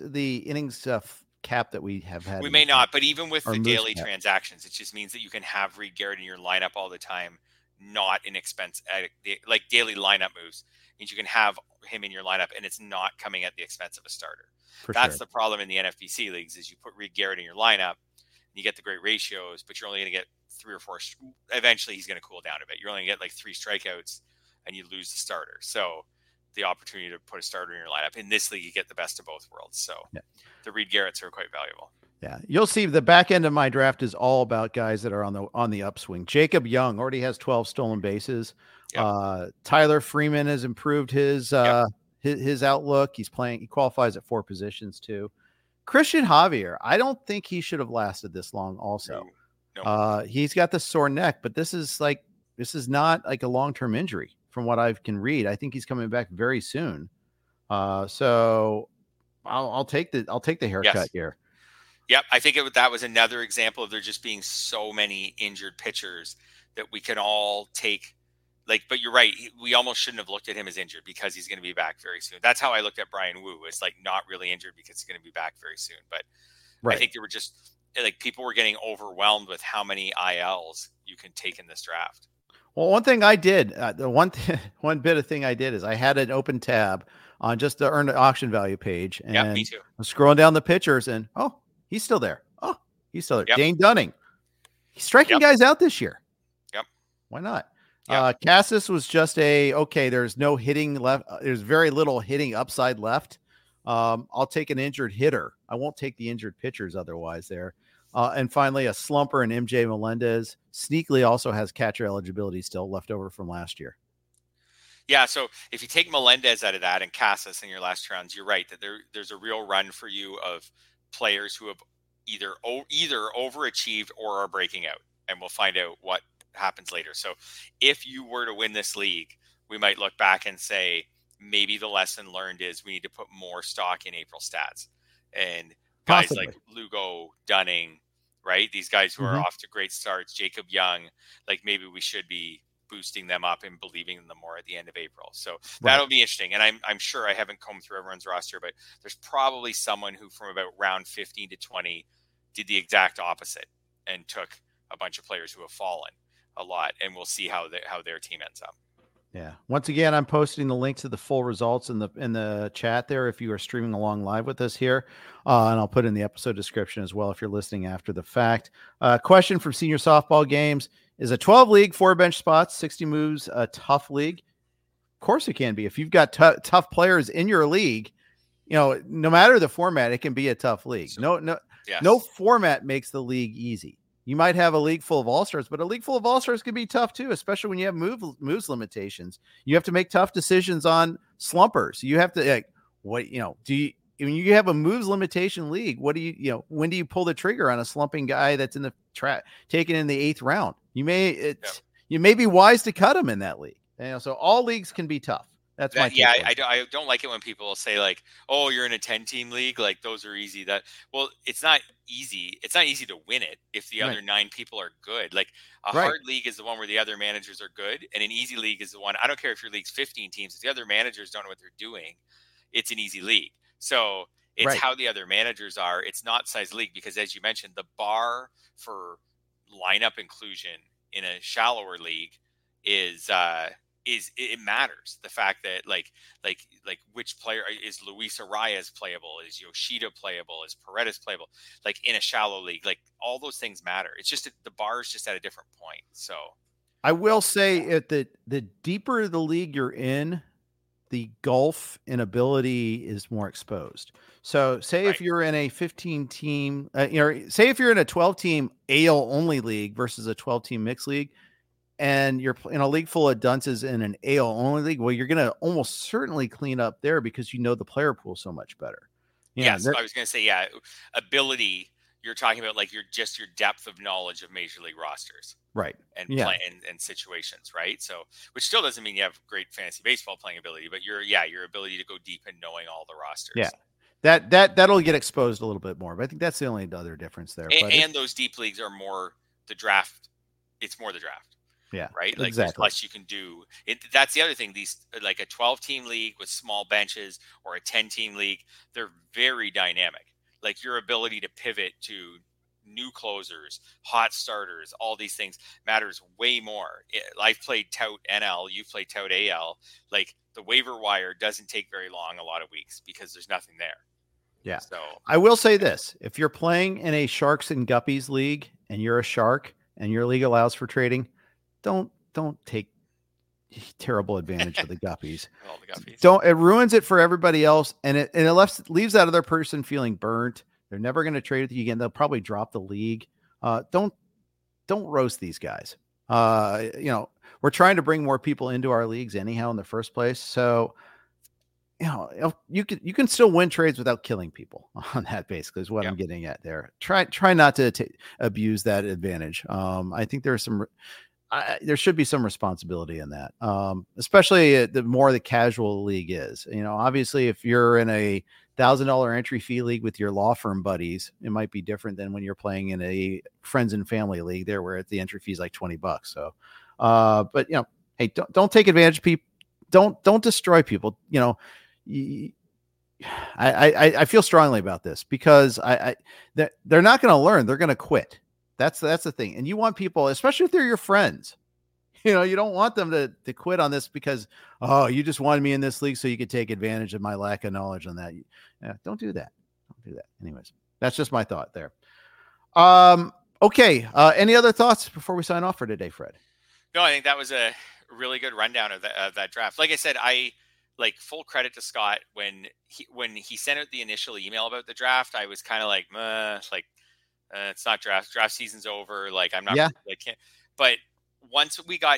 cap that we have had. We may not, but even with the daily cap transactions, it just means that you can have Reed Garrett in your lineup all the time, not an expense, like daily lineup moves. Means you can have him in your lineup and it's not coming at the expense of a starter. That's the problem in the NFBC leagues is you put Reed Garrett in your lineup, and you get the great ratios, but you're only going to get 3 or 4. Eventually he's going to cool down a bit. You're only going to get like 3 strikeouts and you lose the starter. So the opportunity to put a starter in your lineup in this league, you get the best of both worlds. So the Reed Garretts are quite valuable. Yeah, you'll see the back end of my draft is all about guys that are on the upswing. Jacob Young already has 12 stolen bases. Tyler Freeman has improved his outlook. He qualifies at 4 positions too. Christian Javier, I don't think he should have lasted this long also. No. He's got the sore neck, but this is not like a long-term injury from what I can read. I think he's coming back very soon. So I'll take the haircut here. Yep, I think that was another example of there just being so many injured pitchers that we can all take. But you're right. We almost shouldn't have looked at him as injured because he's going to be back very soon. That's how I looked at Brian Wu. It's like not really injured because he's going to be back very soon. But I think there were just people were getting overwhelmed with how many ILs you can take in this draft. Well, one thing I did, one bit of thing I did is I had an open tab on just the earned auction value page. And me too. I'm scrolling down the pitchers and, he's still there. Oh, he's still there. Yep. Dane Dunning. He's striking guys out this year. Yep. Why not? Yep. Cassis was just there's no hitting left. There's very little hitting upside left. I'll take an injured hitter. I won't take the injured pitchers otherwise there. And finally, a slumper in MJ Melendez. Sneakily also has catcher eligibility still left over from last year. Yeah, so if you take Melendez out of that and Cassis in your last rounds, you're right that there's a real run for you of players who have either overachieved or are breaking out, and we'll find out what happens later. So if you were to win this league, we might look back and say maybe the lesson learned is we need to put more stock in April stats, and guys like Lugo, Dunning, right? These guys who are off to great starts, Jacob Young, maybe we should be boosting them up and believing in them more at the end of April. So that'll be interesting. And I'm sure I haven't combed through everyone's roster, but there's probably someone who from about round 15 to 20 did the exact opposite and took a bunch of players who have fallen a lot. And we'll see how their team ends up. Yeah. Once again, I'm posting the link to the full results in the chat there if you are streaming along live with us here. And I'll put in the episode description as well if you're listening after the fact. Question from Senior Softball Games. Is a 12 league 4 bench spots, 60 moves a tough league? Of course it can be. If you've got tough players in your league, no matter the format, it can be a tough league. No format makes the league easy. You might have a league full of all-stars, but a league full of all-stars can be tough too, especially when you have moves limitations. You have to make tough decisions on slumpers. You have to when you have a moves limitation league, when do you pull the trigger on a slumping guy that's in the taken in the 8th round? You may be wise to cut him in that league. So all leagues can be tough. That's my take. I don't like it when people say oh, you're in a 10-team league, those are easy. It's not easy. It's not easy to win it if the other 9 people are good. Hard league is the one where the other managers are good, and an easy league is the one. I don't care if your league's 15 teams. If the other managers don't know what they're doing, it's an easy league. So it's how the other managers are. It's not size league because, as you mentioned, the bar for lineup inclusion in a shallower league is it matters. The fact that which player is Luis Arias playable, is Yoshida playable, is Paredes playable, in a shallow league, all those things matter. It's just the bar is just at a different point. So I will say the deeper the league you're in, the gulf in ability is more exposed. So say if you're in a 15 team, say if you're in a 12 team AL only league versus a 12 team mixed league, and you're in a league full of dunces in an AL only league, well, you're going to almost certainly clean up there because the player pool so much better. Yes, I was going to say, ability. You're talking about your depth of knowledge of major league rosters, right? And play and situations, right? So, which still doesn't mean you have great fantasy baseball playing ability, but your ability to go deep in knowing all the rosters. Yeah, that'll get exposed a little bit more, but I think that's the only other difference there. And those deep leagues are more the draft it's more the draft. Yeah, right. Like exactly. there's less you can do. That's the other thing. These, like a 12-team league with small benches or a 10-team league, they're very dynamic. Like your ability to pivot to new closers, hot starters, all these things matters way more. I've played tout NL, you've played tout AL. Like the waiver wire doesn't take very long a lot of weeks because there's nothing there. Yeah. So I will say this, if you're playing in a Sharks and Guppies league and you're a Shark and your league allows for trading, don't take terrible advantage of the Guppies. All the Guppies. Don't, it ruins it for everybody else. And it leaves that other person feeling burnt. They're never going to trade with you again. They'll probably drop the league. Don't roast these guys. We're trying to bring more people into our leagues anyhow in the first place. So, you can still win trades without killing people on that, basically is what I'm getting at there. Try not to abuse that advantage. I think there should be some responsibility in that. Especially the more the casual league is, obviously if you're in a $1,000 entry fee league with your law firm buddies, it might be different than when you're playing in a friends and family league there where the entry fee is like $20. So, but hey, don't take advantage of people. Don't destroy people. I feel strongly about this because they're not going to learn. They're going to quit. That's the thing. And you want people, especially if they're your friends, you don't want them to quit on this because, oh, you just wanted me in this league so you could take advantage of my lack of knowledge on that. Don't do that. Don't do that. Anyways, that's just my thought there. Okay. Any other thoughts before we sign off for today, Fred? No, I think that was a really good rundown of that draft. Like I said, like full credit to Scott when he sent out the initial email about the draft. I was kind of like, it's not draft season's over. Like I'm not, but once we got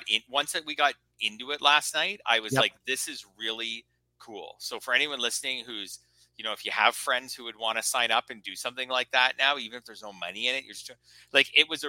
into it last night, I was like, this is really cool. So for anyone listening who's, if you have friends who would want to sign up and do something like that now, even if there's no money in it, you're just like,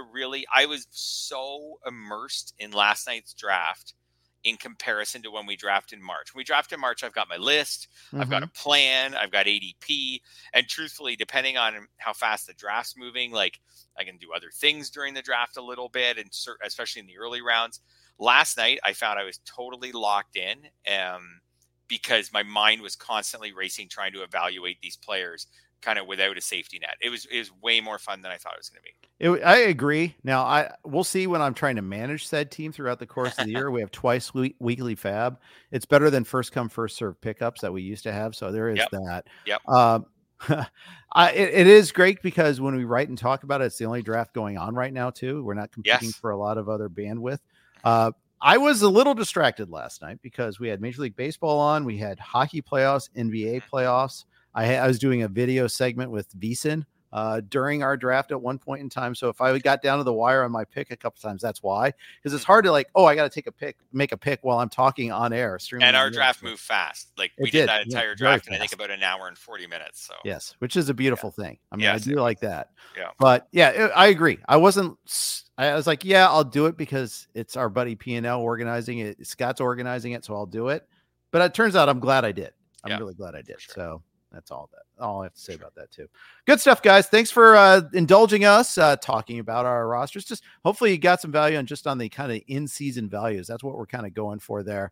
I was so immersed in last night's draft in comparison to when we draft in March. When we draft in March, I've got my list, I've got a plan, I've got ADP, and truthfully, depending on how fast the draft's moving, like I can do other things during the draft a little bit, and especially in the early rounds. Last night, I found I was totally locked in because my mind was constantly racing, trying to evaluate these players kind of without a safety net. It was way more fun than I thought it was going to be. I agree. Now we'll see when I'm trying to manage said team throughout the course of the year. We have twice weekly fab. It's better than first come, first serve pickups that we used to have. So there is that. Yep. It is great because when we write and talk about it, it's the only draft going on right now too. We're not competing for a lot of other bandwidth. I was a little distracted last night because we had Major League Baseball on. We had hockey playoffs, NBA playoffs. I was doing a video segment with VSiN during our draft at one point in time. So if I got down to the wire on my pick a couple times, that's why. Because it's hard to I got to make a pick while I'm talking on air. And our draft moved fast. Like we did that entire draft in I think about an hour and 40 minutes. So yes, which is a beautiful thing. I mean, I do like that. Yeah. But I agree. I was like, I'll do it because it's our buddy P&L organizing it. Scott's organizing it, so I'll do it. But it turns out I'm glad I did. I'm really glad I did. Sure. So that's all I have to say about that too. Good stuff, guys. Thanks for indulging us talking about our rosters. Just hopefully you got some value on the kind of in-season values. That's what we're kind of going for there.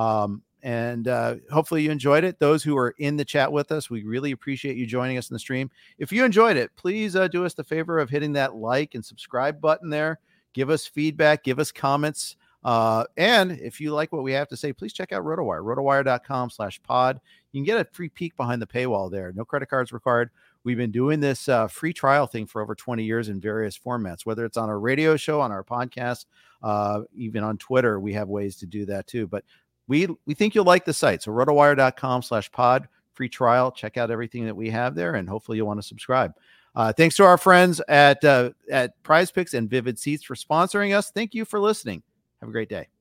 And hopefully you enjoyed it. Those who are in the chat with us, we really appreciate you joining us in the stream. If you enjoyed it, please do us the favor of hitting that like and subscribe button there. Give us feedback, give us comments. And if you like what we have to say, please check out RotoWire, rotowire.com/pod. You can get a free peek behind the paywall there. No credit cards required. We've been doing this free trial thing for over 20 years in various formats, whether it's on our radio show, on our podcast, even on Twitter. We have ways to do that too. But we think you'll like the site. So rotowire.com/pod, free trial. Check out everything that we have there, and hopefully you'll want to subscribe. Thanks to our friends at Prize Picks and Vivid Seats for sponsoring us. Thank you for listening. Have a great day.